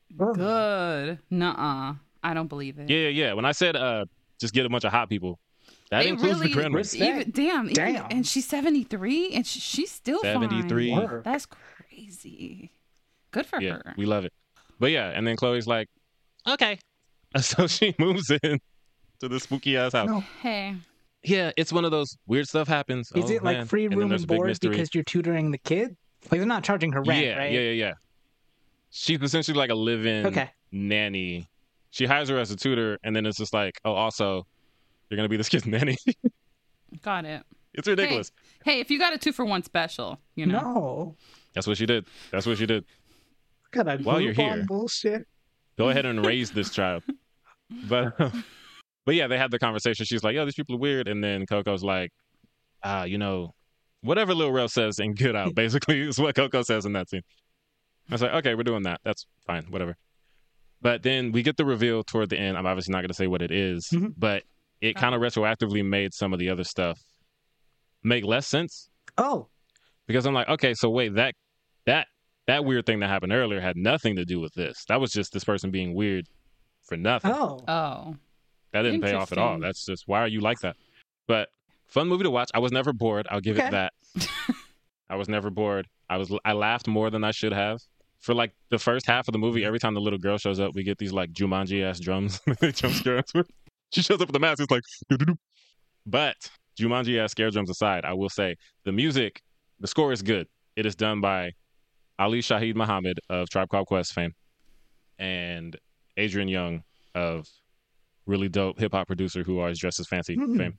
good. Nuh-uh. I don't believe it. Yeah, yeah. When I said uh, just get a bunch of hot people, that It includes really- the grandma. Respect. Even, damn, even- Damn. and she's seventy-three, and she, she's still seventy-three. fine. Word. That's crazy. Good for Yeah, her. we love it. But yeah, and then Chloe's like, okay. So she moves in to the spooky ass house. No. Hey, yeah, it's one of those weird stuff happens. Is oh, it like man. free And then room there's and a big board mystery. because you're tutoring the kid? Like they're not charging her rent, yeah, right? yeah, yeah, yeah. She's essentially like a live-in Okay. nanny. She hires her as a tutor, and then it's just like, oh, also, you're gonna be this kid's nanny. Got it. It's ridiculous. Hey, if you got a two for one special, you know. No. That's what she did. That's what she did. Got a While you're Groupon here. bullshit. Go ahead and raise this child. But, but yeah, they had the conversation. She's like, "Yo, these people are weird," and then Coco's like, "Ah, you know, whatever Lil Rel says in Get Out, basically, is what Coco says in that scene." I was like, "Okay, we're doing that. That's fine. Whatever." But then we get the reveal toward the end. I'm obviously not going to say what it is, Mhm. but it kind of retroactively made some of the other stuff make less sense. Oh. Because I'm like, okay, so wait, that that that weird thing that happened earlier had nothing to do with this. That was just this person being weird for nothing. Oh. Oh. That didn't pay off at all. Interesting. That's just, why are you like that? But fun movie to watch. I was never bored. I'll give Okay. it that. I was never bored. I was I laughed more than I should have. For like the first half of the movie, every time the little girl shows up, we get these like Jumanji ass drums. They jump scare us with. She shows up with the mask. It's like, doo-doo-doo. But Jumanji ass scare drums aside, I will say the music, the score is good. It is done by Ali Shaheed Muhammad of Tribe Called Quest fame and Adrian Young of really dope hip hop producer who always dresses fancy Mm. fame.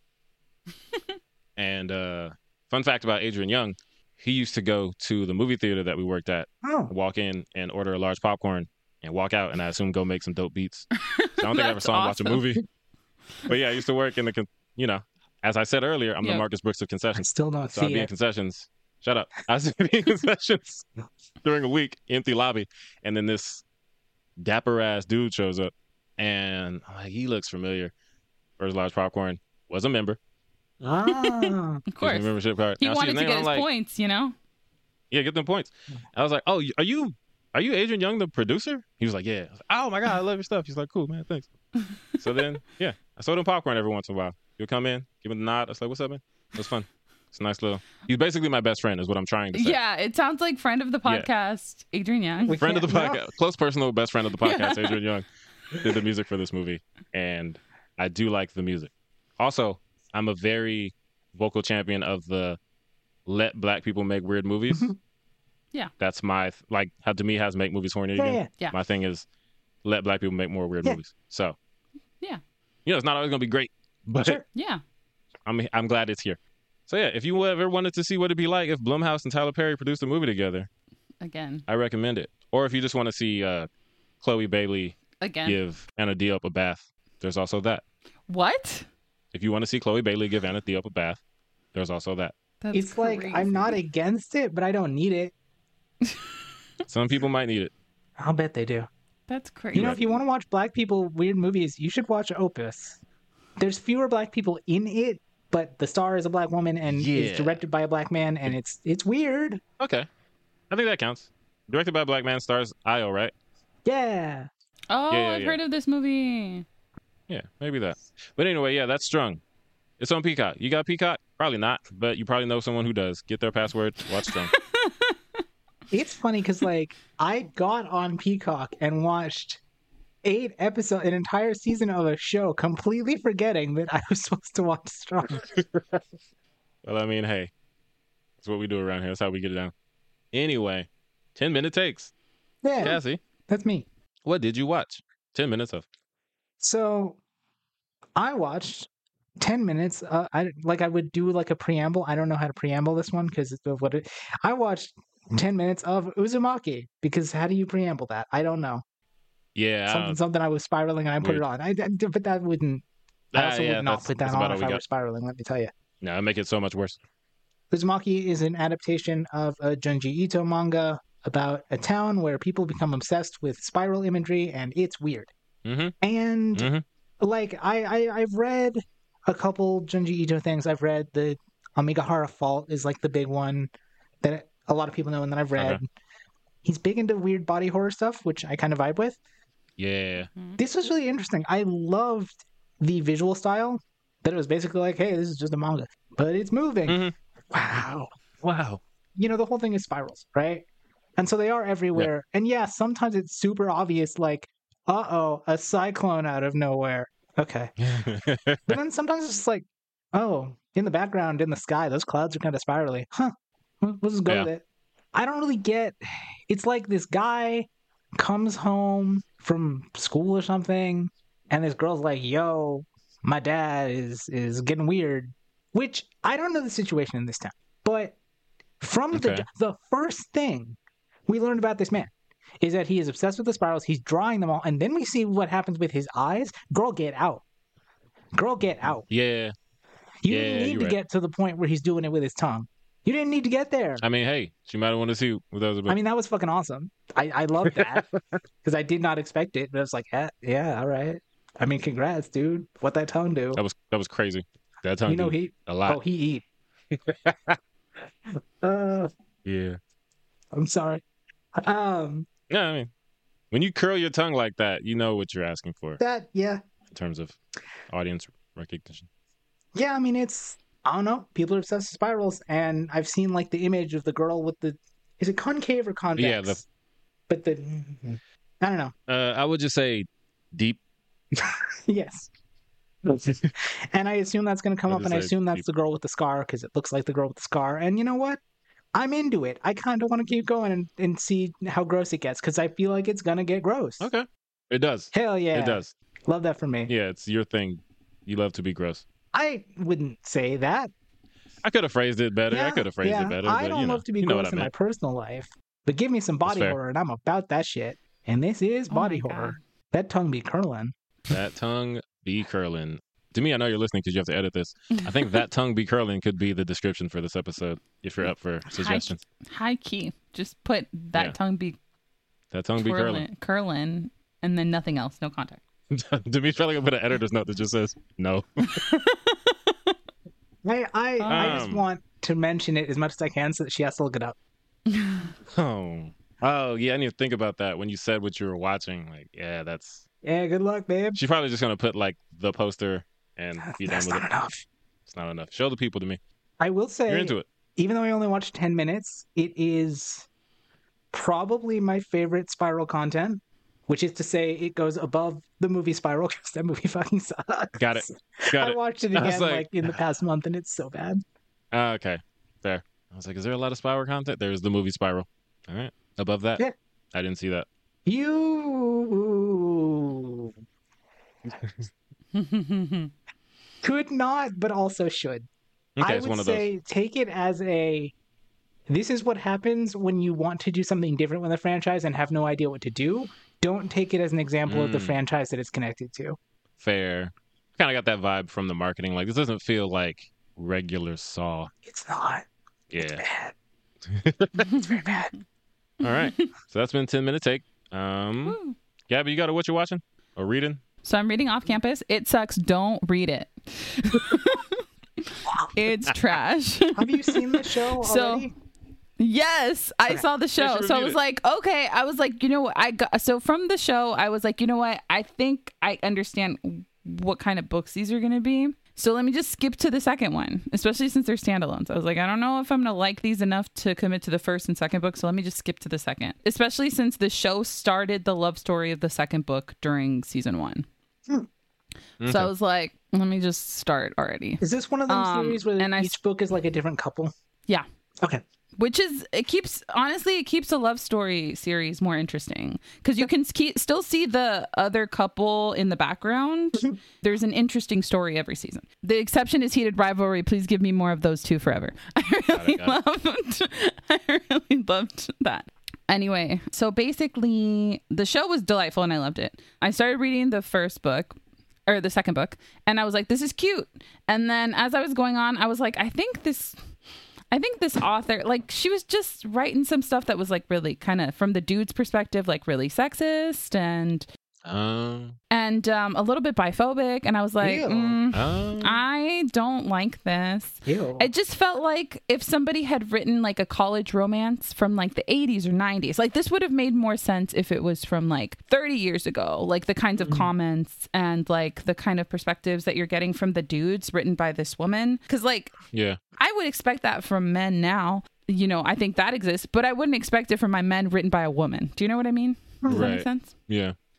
And uh, fun fact about Adrian Young, he used to go to the movie theater that we worked at, Oh. walk in and order a large popcorn and walk out, and I assume go make some dope beats. So I don't think I ever That's saw him watch a awesome. movie. But yeah, I used to work in the, con- you know, as I said earlier, I'm Yeah. the Marcus Brooks of I concessions. still don't So I'd see be in it. concessions. Shut up. I was in concessions during a week, empty lobby, and then this dapper ass dude shows up, and I'm like, he looks familiar. First large popcorn, was a member. Ah. Of Gives me course. a membership card. He And I see wanted to name, get I'm his like, points, you know? yeah, get them points. I was like, oh, are you are you Adrian Young, the producer? He was like, yeah. I was like, oh my god, I love your stuff. He's like, cool, man, thanks. So then, yeah, I sold him popcorn every once in a while. He'll come in, give him the nod. I was like, what's up, man? It was fun. It's a nice little. He's basically my best friend, is what I'm trying to say. Yeah, it sounds like friend of the Yeah. podcast, Adrian Young. We Friend of the can't- no. podcast, close personal best friend of the podcast, Adrian Young, did the music for this movie, and I do like the music. Also, I'm a very vocal champion of the let black people make weird movies. Mhm. Yeah. That's my like how Demi has make movies horny Yeah, again. yeah. Yeah. My thing is let black people make more weird Yeah. movies. So Yeah. you know, it's not always gonna be great, but Sure. Yeah. I'm I'm glad it's here. So yeah, if you ever wanted to see what it'd be like if Blumhouse and Tyler Perry produced a movie together, Again. I recommend it. Or if you just want to see uh, Chloe Bailey Again. give Anna Diop a bath, there's also that. What? If you want to see Chloe Bailey give Anna Diop a bath, there's also that. That's It's like I'm not crazy. against it, but I don't need it. Some people might need it. I'll bet they do. That's crazy. You know, if you want to watch black people weird movies, you should watch Opus. There's fewer black people in it, but the star is a black woman and Yeah. it's directed by a black man, and it's it's weird. Okay, I think that counts. Directed by a black man, stars Io, right? Yeah. oh, Yeah, yeah, I've yeah. heard of this movie. Yeah, maybe that. But anyway, yeah, that's Strung. It's on Peacock. You got Peacock? Probably not, but you probably know someone who does. Get their password. Watch Strung. It's funny because like I got on Peacock and watched eight episodes, an entire season of a show, completely forgetting that I was supposed to watch Strong. Well, I mean, hey, that's what we do around here. That's how we get it down. Anyway, ten minute takes. Yeah, Cassie, that's me. what did you watch? Ten minutes of. So I watched ten minutes. Uh, I like I would do like a preamble. I don't know how to preamble this one because of what it. I watched ten minutes of Uzumaki because how do you preamble that? I don't know. Yeah, I Something don't- something I was spiraling and I put Weird. it on. I, I- but that wouldn't. I Ah, also yeah, would not that's- put that that's about on all if we I got. were spiraling. Let me tell you. No, it'd make it so much worse. Uzumaki is an adaptation of a Junji Ito manga about a town where people become obsessed with spiral imagery, and it's weird. Mm-hmm. And Mhm. like I, I, I've read a couple Junji Ito things. I've read the Amigahara Fault is like the big one that a lot of people know, and then I've read. Okay. He's big into weird body horror stuff, which I kind of vibe with. Yeah. This was really interesting. I loved the visual style. That it was basically like, hey, this is just a manga, but it's moving. Mhm. Wow. Wow. You know, the whole thing is spirals, right? And so they are everywhere. And yeah, sometimes it's super obvious, like, uh oh, a cyclone out of nowhere. Okay. But then sometimes it's just like, oh, in the background, in the sky, those clouds are kind of spirally. Huh. We'll we'll just go Yeah. with it. I don't really get. It's like this guy comes home from school or something, and this girl's like, "Yo, my dad is is getting weird." Which I don't know the situation in this town, but from Okay. the the first thing we learned about this man is that he is obsessed with the spirals. He's drawing them all, and then we see what happens with his eyes. Girl, get out. Girl, get out. Yeah. You Yeah, didn't need you're to right. get to the point where he's doing it with his tongue. You didn't need to get there. I mean, hey, she might have wanted to see what that was about. I mean, that was fucking awesome. I, I love that because I did not expect it. But I was like, yeah, yeah, all right. I mean, congrats, dude. What that tongue do? that was that was crazy. That tongue You know, did he a lot. oh he eat. uh, Yeah. I'm sorry. Um, No, I mean, when you curl your tongue like that, you know what you're asking for that yeah, in terms of audience recognition. yeah. I mean, it's I don't know. People are obsessed with spirals, and I've seen like the image of the girl with the is it concave or convex? Yeah, the- but the I don't know. Uh, I would just say deep. Yes. And I assume that's going to come I'll up, just and I say assume that's deep. the girl with the scar because it looks like the girl with the scar. And you know what? I'm into it. I kind of want to keep going and, and see how gross it gets because I feel like it's going to get gross. Okay. It does. Hell yeah. It does. Love that for me. Yeah, it's your thing. You love to be gross. I wouldn't say that. I could have phrased it better. I Yeah, could have phrased yeah. it better. I but, don't you know, love to be you know what gross I in my meant. personal life, but give me some body fair. horror and I'm about that shit. And this is Oh body my horror. God. That tongue be curling. That tongue be curling. To me, I know you're listening because you have to edit this. I think that tongue be curling could be the description for this episode if you're up for suggestions. High key. Just put that Yeah. tongue be That tongue be curling. curling, curling, and then nothing else. No contact. Demi's probably gonna put an editor's note that just says no. I, I, I just Um. want to mention it as much as I can so that she has to look it up. Oh, oh yeah. I need to think about that when you said what you were watching. Like, yeah, that's. Yeah, good luck, babe. She's probably just gonna put like the poster and be done That's with not it. enough. It's not enough. Show the people to me. I will say, You're into it. even though I only watched ten minutes, it is probably my favorite Spiral content, which is to say it goes above the movie Spiral because that movie fucking sucks. Got it. Got I it. watched it I was again like, like- in the past month and it's so bad. Ah, okay, fair. I was like, is there a lot of Spiral content? There's the movie Spiral. All right, above that, Yeah. I didn't see that. You could not, but also should. Okay, I it's would one of those. say take it as a this is what happens when you want to do something different with a franchise and have no idea what to do. Don't take it as an example of the Mm. franchise that it's connected to. Fair. Kind of got that vibe from the marketing. Like, this doesn't feel like regular Saw. It's not. Yeah. Bad. It's very bad. All right. So that's been ten minute take. Um, Woo. Gabby, you got to what you're watching or reading? So I'm reading Off Campus. It sucks. Don't read it. It's trash. Have you seen the show So- already? Yes, I Okay. saw the show. she So I reviewed was it. like, okay. I was like, you know what? I got so from the show, I was like, you know what? I think I understand what kind of books these are going to be. So let me just skip to the second one, especially since they're standalones. I was like, I don't know if I'm going to like these enough to commit to the first and second book. So let me just skip to the second, especially since the show started the love story of the second book during season one. Okay. So I was like, let me just start already. Is this one of those Um, series where and I each book is like a different couple? Yeah. Okay. Which is, it keeps, honestly, it keeps a love story series more interesting because you can ski, still see the other couple in the background. There's an interesting story every season. The exception is Heated Rivalry. Please give me more of those two forever. I really got loved, I really loved that. Anyway, so basically the show was delightful and I loved it. I started reading the first book or the second book and I was like, this is cute. And then as I was going on, I was like, I think this... I think this author, like, she was just writing some stuff that was, like, really kind of, from the dude's perspective, like, really sexist and Um, and um, a little bit biphobic. And I was like, Ew. mm, um, I don't like this. Ew. It just felt like if somebody had written, like, a college romance from, like, the eighties or nineties, like, this would have made more sense if it was from, like, thirty years ago. Like, the kinds of Mm-hmm. comments and, like, the kind of perspectives that you're getting from the dudes written by this woman. Because, like, yeah. I would expect that from men now. You know, I think that exists, but I wouldn't expect it from my men written by a woman. Do you know what I mean? Does that Right. make sense? Yeah.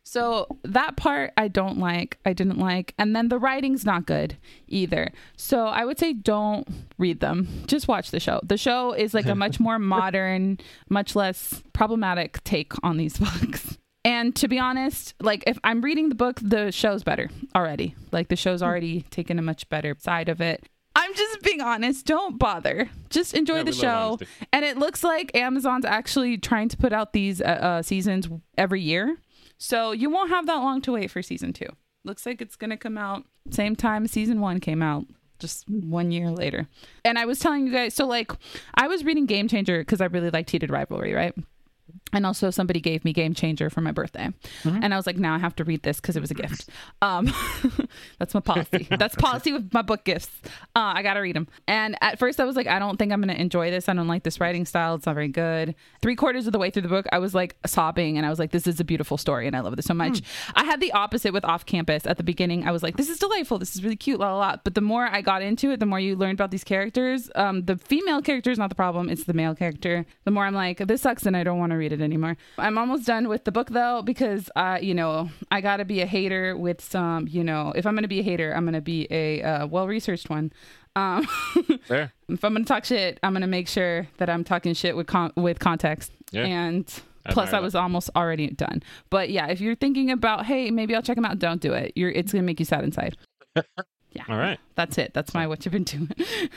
So that part I don't like. I didn't like. And then the writing's not good either. So I would say don't read them. Just watch the show. The show is like a much more modern, much less problematic take on these books. And to be honest, like if I'm reading the book, the show's better already. Like the show's already taken a much better side of it. I'm just being honest. Don't bother. Just enjoy Yeah, the we love show. honesty. And it looks like Amazon's actually trying to put out these uh, uh, seasons every year. So you won't have that long to wait for season two. Looks like it's going to come out same time season one came out, just one year later. And I was telling you guys, so like I was reading Game Changer because I really liked Heated Rivalry, right? And also somebody gave me Game Changer for my birthday. Mm-hmm. And I was like, now I have to read this because it was a gift. Um, that's my policy. That's policy with my book gifts. Uh, I got to read them. And at first I was like, I don't think I'm going to enjoy this. I don't like this writing style. It's not very good. Three quarters of the way through the book, I was like sobbing and I was like, this is a beautiful story. And I love this so much. Mm. I had the opposite with Off Campus. At the beginning, I was like, this is delightful. This is really cute, la la la. But the more I got into it, the more you learned about these characters. Um, the female character is not the problem. It's the male character. The more I'm like, this sucks and I don't want to read it anymore. I'm almost done with the book though, because uh, you know, I gotta be a hater with some, you know, if I'm gonna be a hater, I'm gonna be a uh, well-researched one. Um, Fair. If I'm gonna talk shit, I'm gonna make sure that I'm talking shit with con- with context. Yeah. And I plus, I was that. almost already done. But yeah, if you're thinking about, hey, maybe I'll check them out, don't do it. You're, it's gonna make you sad inside. Yeah. All right. That's it. That's my what you've been doing.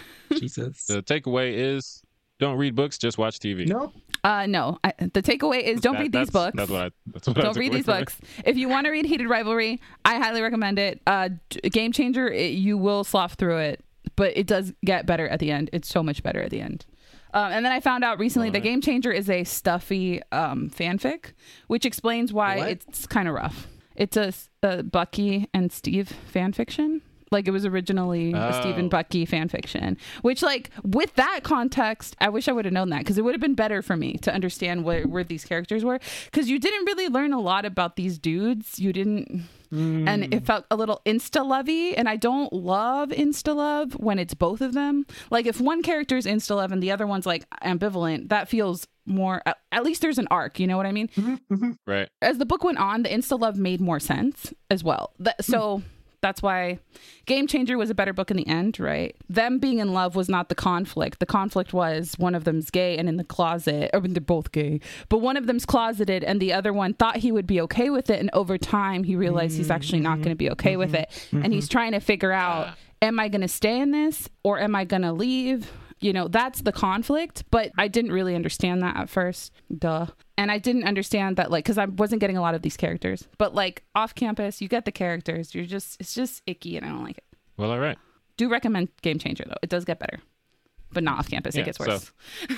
Jesus. The takeaway is don't read books, just watch T V. No. Uh, no. I, the takeaway is don't that, read these books. That's what I, that's what don't read these books. If you want to read Heated Rivalry, I highly recommend it. Uh, Game Changer, it, you will slough through it, but it does get better at the end. It's so much better at the end. Um, and then I found out recently that Game Changer is a stuffy um, fanfic, which explains why what? It's kind of rough. It's a, a Bucky and Steve fanfiction. Like it was originally oh. a Steve and Bucky fan fiction, which like with that context, I wish I would have known that because it would have been better for me to understand where, where these characters were, because you didn't really learn a lot about these dudes. You didn't. Mm. And it felt a little insta-lovey, and I don't love insta-love when it's both of them. Like if one character is insta-love and the other one's like ambivalent, that feels more, at least there's an arc, you know what I mean? Mm-hmm. Right. As the book went on, the insta-love made more sense as well. That, so... Mm. That's why Game Changer was a better book in the end, right? Them being in love was not the conflict. The conflict was one of them's gay and in the closet. I mean, they're both gay. But one of them's closeted and the other one thought he would be okay with it. And over time, he realized mm-hmm. he's actually not going to be okay mm-hmm. with it. Mm-hmm. And he's trying to figure out, yeah. am I going to stay in this or am I going to leave? You know, that's the conflict. But I didn't really understand that at first. Duh. And I didn't understand that, like, because I wasn't getting a lot of these characters. But, like, off campus, you get the characters. You're just, it's just icky, and I don't like it. Well, all right. Do recommend Game Changer, though. It does get better. But not off campus. Yeah, it gets worse. So,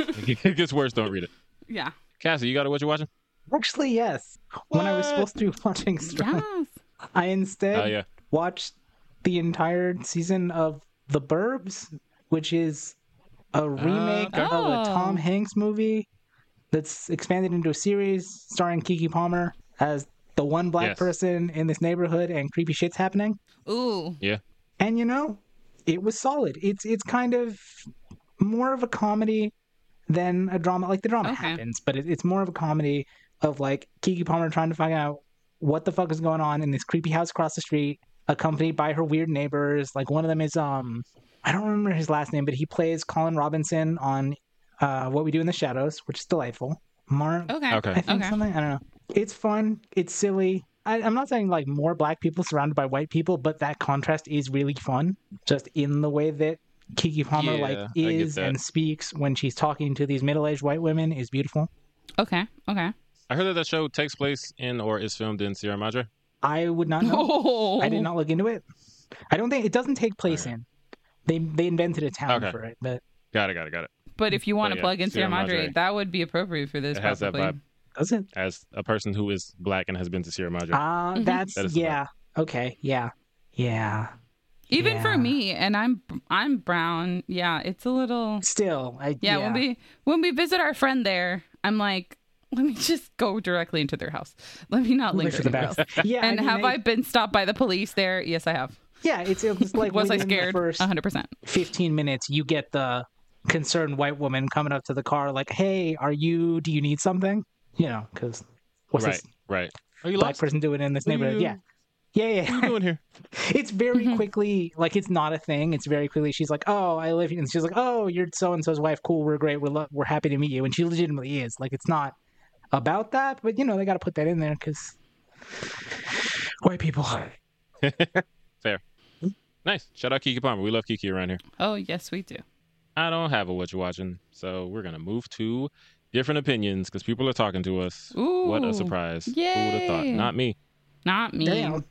it gets worse. Don't read it. Yeah. Cassie, you got what you're watching? Actually, yes. What? When I was supposed to be watching Strong, yes. I instead uh, yeah. watched the entire season of The Burbs, which is a remake uh, okay. of a Tom Hanks movie that's expanded into a series starring Keke Palmer as the one black yes. person in this neighborhood, and creepy shit's happening. Ooh. Yeah. And you know, it was solid. It's it's kind of more of a comedy than a drama. Like the drama okay. happens, but it, it's more of a comedy of like Keke Palmer trying to find out what the fuck is going on in this creepy house across the street, accompanied by her weird neighbors. Like one of them is um I don't remember his last name, but he plays Colin Robinson on Uh, What We Do in the Shadows, which is delightful. Mark, okay. okay. I think okay. something. I don't know. It's fun. It's silly. I, I'm not saying like more black people surrounded by white people, but that contrast is really fun. Just in the way that Keke Palmer yeah, like is and speaks when she's talking to these middle-aged white women is beautiful. Okay. Okay. I heard that that show takes place in or is filmed in Sierra Madre. I would not know. Oh. I did not look into it. I don't think it doesn't take place okay. in. They they invented a town okay. for it, but got it. Got it. Got it. But if you want but, to yeah, plug in Sierra Madre, Madre, that would be appropriate for this. It has probably. that vibe. Does it? As a person who is black and has been to Sierra Madre. Ah, uh, mm-hmm. that's that yeah. Okay, yeah, yeah. Even yeah. for me, and I'm I'm brown. Yeah, it's a little. Still, I, yeah, yeah. When we when we visit our friend there, I'm like, let me just go directly into their house. Let me not linger anywhere else. Yeah. And I mean, have I, I been stopped by the police there? Yes, I have. Yeah, it's, it's like was I within scared? The first one hundred percent. fifteen minutes, you get the concerned white woman coming up to the car like, hey, are you, do you need something? You know, because what's right, this right. Are you black lost? person doing in this What are neighborhood. you- Yeah. Yeah, What are you yeah. doing here? It's very Mhm. quickly, like, it's not a thing. It's very quickly, she's like, oh, I live here. And she's like, oh, you're so-and-so's wife. Cool, we're great. We're, lo- we're happy to meet you. And she legitimately is. Like, it's not about that, but, you know, they got to put that in there because white people. Fair. Nice. Shout out Kiki Palmer. We love Kiki around here. Oh, yes, we do. I don't have a what you're watching, so we're gonna move to different opinions because people are talking to us. Ooh. What a surprise! Who would have thought? Yay. Not me. Not me. Damn.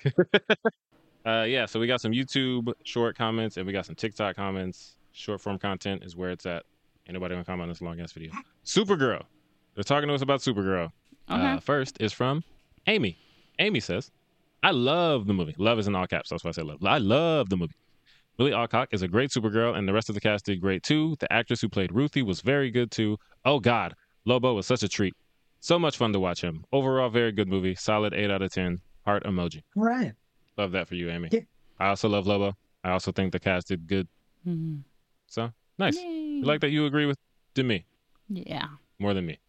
Uh, yeah. So we got some YouTube short comments and we got some TikTok comments. Short form content is where it's at. Ain't nobody gonna comment on this long ass video. Supergirl. They're talking to us about Supergirl. Okay. Uh, first is from Amy. Amy says, I love the movie. Love is in all caps. That's why I say love. I love the movie. Millie Alcock is a great Supergirl, and the rest of the cast did great too. The actress who played Ruthie was very good too. Oh God, Lobo was such a treat. So much fun to watch him. Overall, very good movie. Solid eight out of ten. Heart emoji. Right. Love that for you, Amy. Yeah. I also love Lobo. I also think the cast did good. Mhm. So nice. Yay. I like that you agree with Demi Yeah. more than me.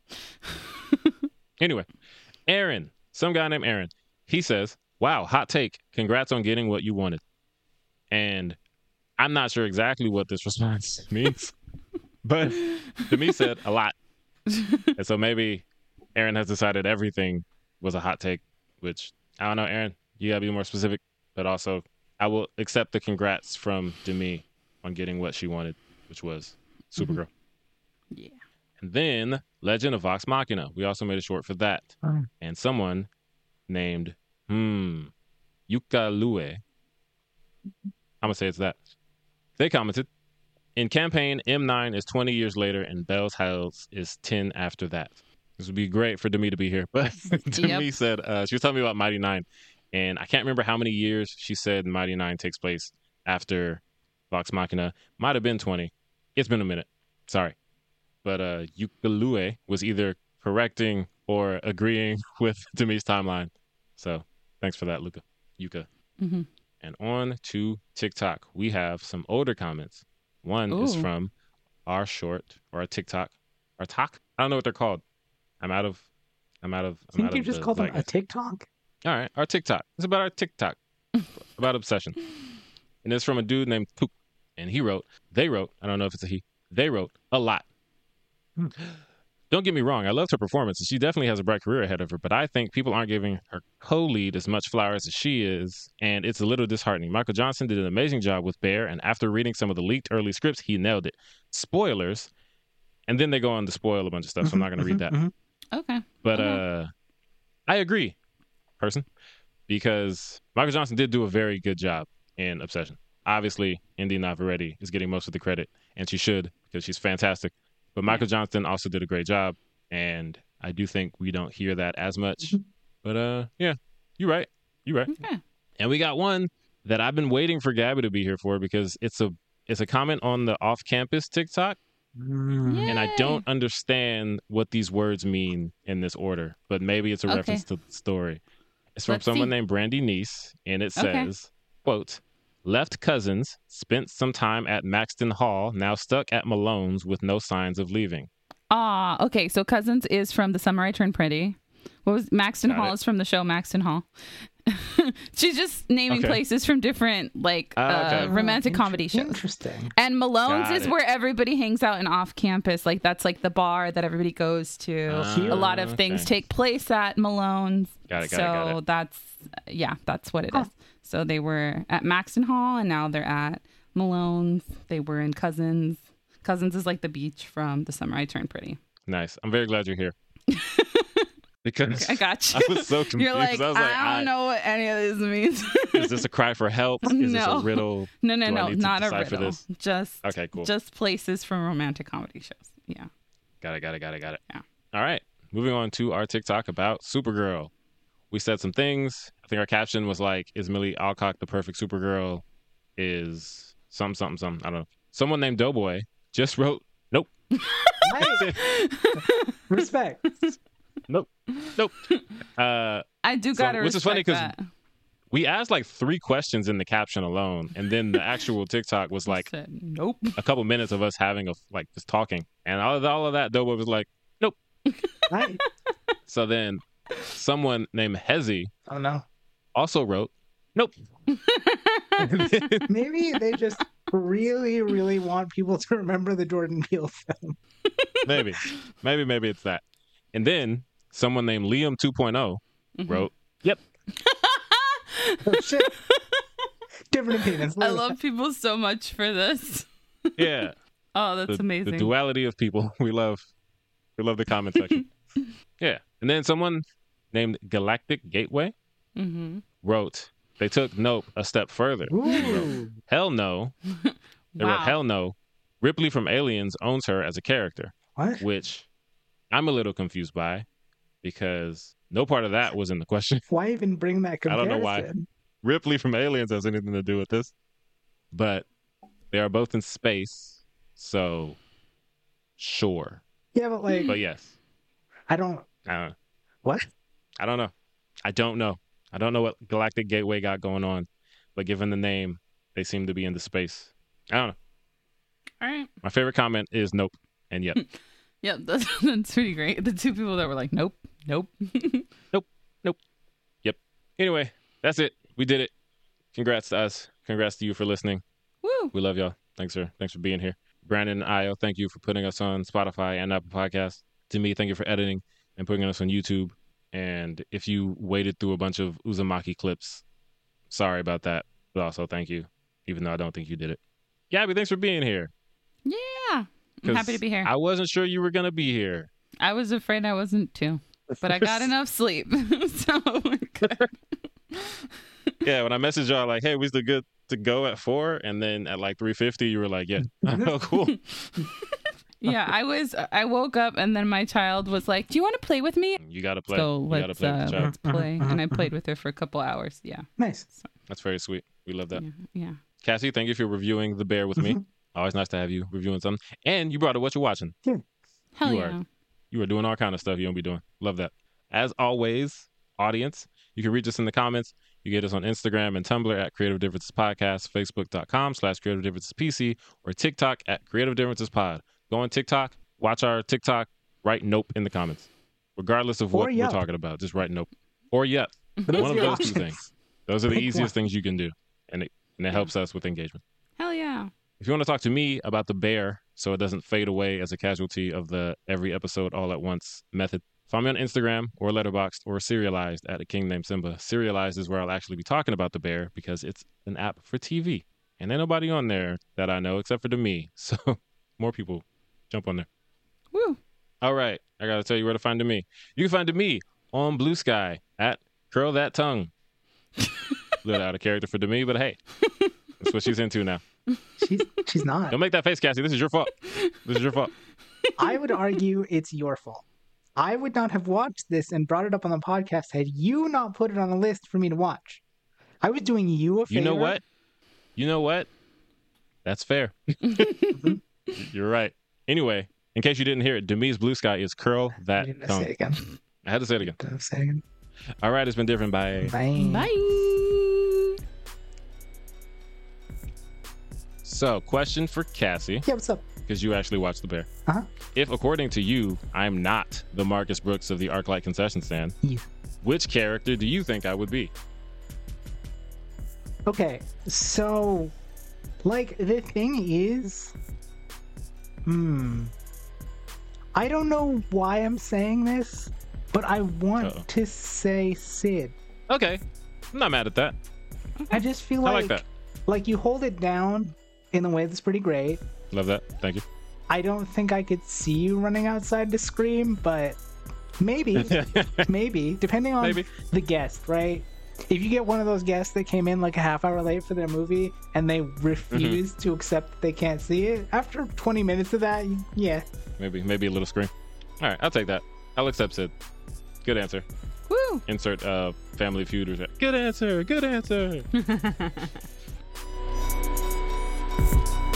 Anyway, Aaron, some guy named Aaron, he says, wow, hot take. Congrats on getting what you wanted. And I'm not sure exactly what this response means, but Demi said a lot. And so maybe Aaron has decided everything was a hot take, which I don't know, Aaron, you gotta be more specific, but also I will accept the congrats from Demi on getting what she wanted, which was Supergirl. Yeah. And then Legend of Vox Machina. We also made a short for that. Oh. And someone named, hmm, Yuka Lue. I'm going to say it's that. They commented, in campaign, M nine is twenty years later and Bell's House is ten after that. This would be great for Demi to be here. But Demi Yep. said, uh, she was telling me about Mighty Nine. And I can't remember how many years she said Mighty Nine takes place after Vox Machina. Might have been twenty. It's been a minute. Sorry. But uh, Yukalue was either correcting or agreeing with Demi's timeline. So thanks for that, Luca. Yuka. hmm And on to TikTok. We have some older comments. One is Ooh. from our short or our TikTok. Our talk? I don't know what they're called. I'm out of I'm out of I I'm think out you of just the called them a zeitgeist. TikTok. All right, our TikTok. It's about our TikTok, about obsession. And it's from a dude named Poop. And he wrote, they wrote, I don't know if it's a he, they wrote a lot. Hmm. Don't get me wrong, I loved her performance, and she definitely has a bright career ahead of her, but I think people aren't giving her co-lead as much flowers as she is, and it's a little disheartening. Michael Johnson did an amazing job with Bear, and after reading some of the leaked early scripts, he nailed it. Spoilers, and then they go on to spoil a bunch of stuff, so I'm not going to read that. Mhm, Okay. But Okay. uh, I agree, person, because Michael Johnson did do a very good job in Obsession. Obviously, Indy Navarrete is getting most of the credit, and she should because she's fantastic. But Michael Johnson also did a great job, and I do think we don't hear that as much. Mhm. But uh, yeah, you're right. You're right. Okay. And we got one that I've been waiting for Gabby to be here for because it's a it's a comment on the off-campus TikTok. mhm. Yeah. And I Yay. don't understand what these words mean in this order, but maybe it's a Okay. reference to the story. It's from Let's someone see. named Brandy Neese, and it Okay. says, quote, left cousins, spent some time at Maxton Hall, now stuck at Malone's with no signs of leaving. Ah, okay. So Cousins is from The Summer I Turned Pretty. What was Maxton Got Hall it. is from the show Maxton Hall. She's just naming Okay. places from different like Ah, okay. uh, romantic Oh, comedy inter- shows. Interesting. And Malone's Got is it. where everybody hangs out and off campus. Like that's like the bar that everybody goes to. Ah, A lot of things okay. take place at Malone's. Got it, got so it, got it. that's yeah, that's what it Huh. is. So they were at Maxton Hall and now they're at Malone's. They were in Cousins. Cousins is like the beach from The Summer I Turned Pretty. Nice. I'm very glad you're here. Because I got I you. was so confused. You're like, I was I, like, don't I- know what any of this means. is this a cry for help? Is this No. a riddle? no, no, Do I no, need to not a decipher riddle. this? Just Okay, cool. just places from romantic comedy shows. Yeah. Got it, got it, got it, got it. Yeah. All right. Moving on to our TikTok about Supergirl. We said some things. I think our caption was like, is Millie Alcock the perfect Supergirl? Is some, something, something. I don't know. Someone named Doughboy just wrote, nope. Right. Respect. Nope. Nope. Uh, I do So- gotta which is funny respect 'cause that. we asked like three questions in the caption alone. And then the actual TikTok was like Said, nope. a couple minutes of us having a, like just talking. And all of, all of that, Doughboy was like, Right. so then Someone named Hezi Oh no. also wrote, nope. Maybe they just really, really want people to remember the Jordan Peele film. Maybe. Maybe, maybe it's that. And then someone named Liam two point oh Mm-hmm. wrote, yep. Oh, shit. Different opinions. I love people so much for this. Yeah. Oh, that's the, amazing. The duality of people. We love we love the comment section. Yeah. And then someone named Galactic Gateway Mm-hmm. wrote, they took Nope a step further. Ooh. Hell no. They Wow. wrote, hell no. Ripley from Aliens owns her as a character, What? which I'm a little confused by because no part of that was in the question. Why even bring that I comparison? don't know why. Ripley from Aliens has anything to do with this, but they are both in space, so sure. Yeah, but like, But yes, I don't. I don't know. What? I don't know. I don't know. I don't know what Galactic Gateway got going on, but given the name, they seem to be into space. I don't know. All right. My favorite comment is nope and yep. Yep, that's, that's pretty great. The two people that were like, nope, nope. Anyway, that's it. We did it. Congrats to us. Congrats to you for listening. Woo. We love y'all. Thanks for thanks for being here. Brandon and Io, thank you for putting us on Spotify and Apple Podcasts. To me, thank you for editing and putting us on YouTube. And if you waded through a bunch of Uzumaki clips, sorry about that. But also thank you, even though I don't think you did it. Gabby, thanks for being here. Yeah. I'm 'Cause happy to be here. I wasn't sure you were gonna be here. I was afraid I wasn't too, but I got enough sleep. So we're good. Yeah, when I messaged y'all like, hey, we still good to go at four, and then at like three fifty, you were like, yeah, oh, cool. Yeah, I was. I woke up and then my child was like, "Do you want to play with me?" You gotta play. So you gotta let's play with uh, the child. let's play. And I played with her for a couple hours. Yeah, Nice. That's very sweet. We love that. yeah, yeah. Cassie, thank you for reviewing The Bear with me. Mhm. Always nice to have you reviewing something. And you brought up what you're watching. Hell You yeah. are. You are doing all kind of stuff you don't be doing. Love that. As always, audience, you can reach us in the comments. You get us on Instagram and Tumblr at Creative Differences Podcast, Facebook.com slash Creative Differences PC, or TikTok at Creative Differences Pod. Go on TikTok, watch our TikTok, write nope in the comments. Regardless of Or what we're yep. talking about, just write nope. Or yep. Those One are of your those two options. things. Those are the Pick easiest one. things you can do. And it, and it helps us with engagement. Hell yeah. If you want to talk to me about The Bear so it doesn't fade away as a casualty of the every episode all at once method, find me on Instagram or Letterboxd or Serialized at a king named Simba. Serialized is where I'll actually be talking about The Bear because it's an app for T V. And ain't nobody on there that I know except for the me. So more people jump on there. Woo. All right. I got to tell you where to find me. You can find me on Blue Sky at Curl That Tongue. Little out of character for Demi, but hey, that's what she's into now. She's she's not. Don't make that face, Cassie. This is your fault. This is your fault. I would argue it's your fault. I would not have watched this and brought it up on the podcast had you not put it on the list for me to watch. I was doing you a favor. You know what? You know what? That's fair. You're right. Anyway, in case you didn't hear it, Demi's Blue Sky is Curl I That didn't say Tongue. it again. I had to say it again. Didn't say it again. All right, it's been different. Bye. Bye. Bye. So, question for Cassie, Yeah, what's up? because you actually watched The Bear. Uh-huh. If, according to you, I'm not the Marcus Brooks of the ArcLight concession stand, Yeah. which character do you think I would be? Okay, so, like, the thing is, hmm, I don't know why I'm saying this, but I want Uh-oh. to say Sid. Okay. I'm not mad at that. I just feel I like, like that. like you hold it down in a way that's pretty great. Love that. Thank you. I don't think I could see you running outside to scream, but maybe, maybe, depending on Maybe. the guest, right? If you get one of those guests that came in like a half hour late for their movie and they refuse Mm-hmm. to accept that they can't see it, after twenty minutes of that, you- yeah. Maybe. Maybe a little scream. All right. I'll take that. I'll accept Sid. Good answer. Woo. Insert uh, Family Feud. Or good answer. Good answer.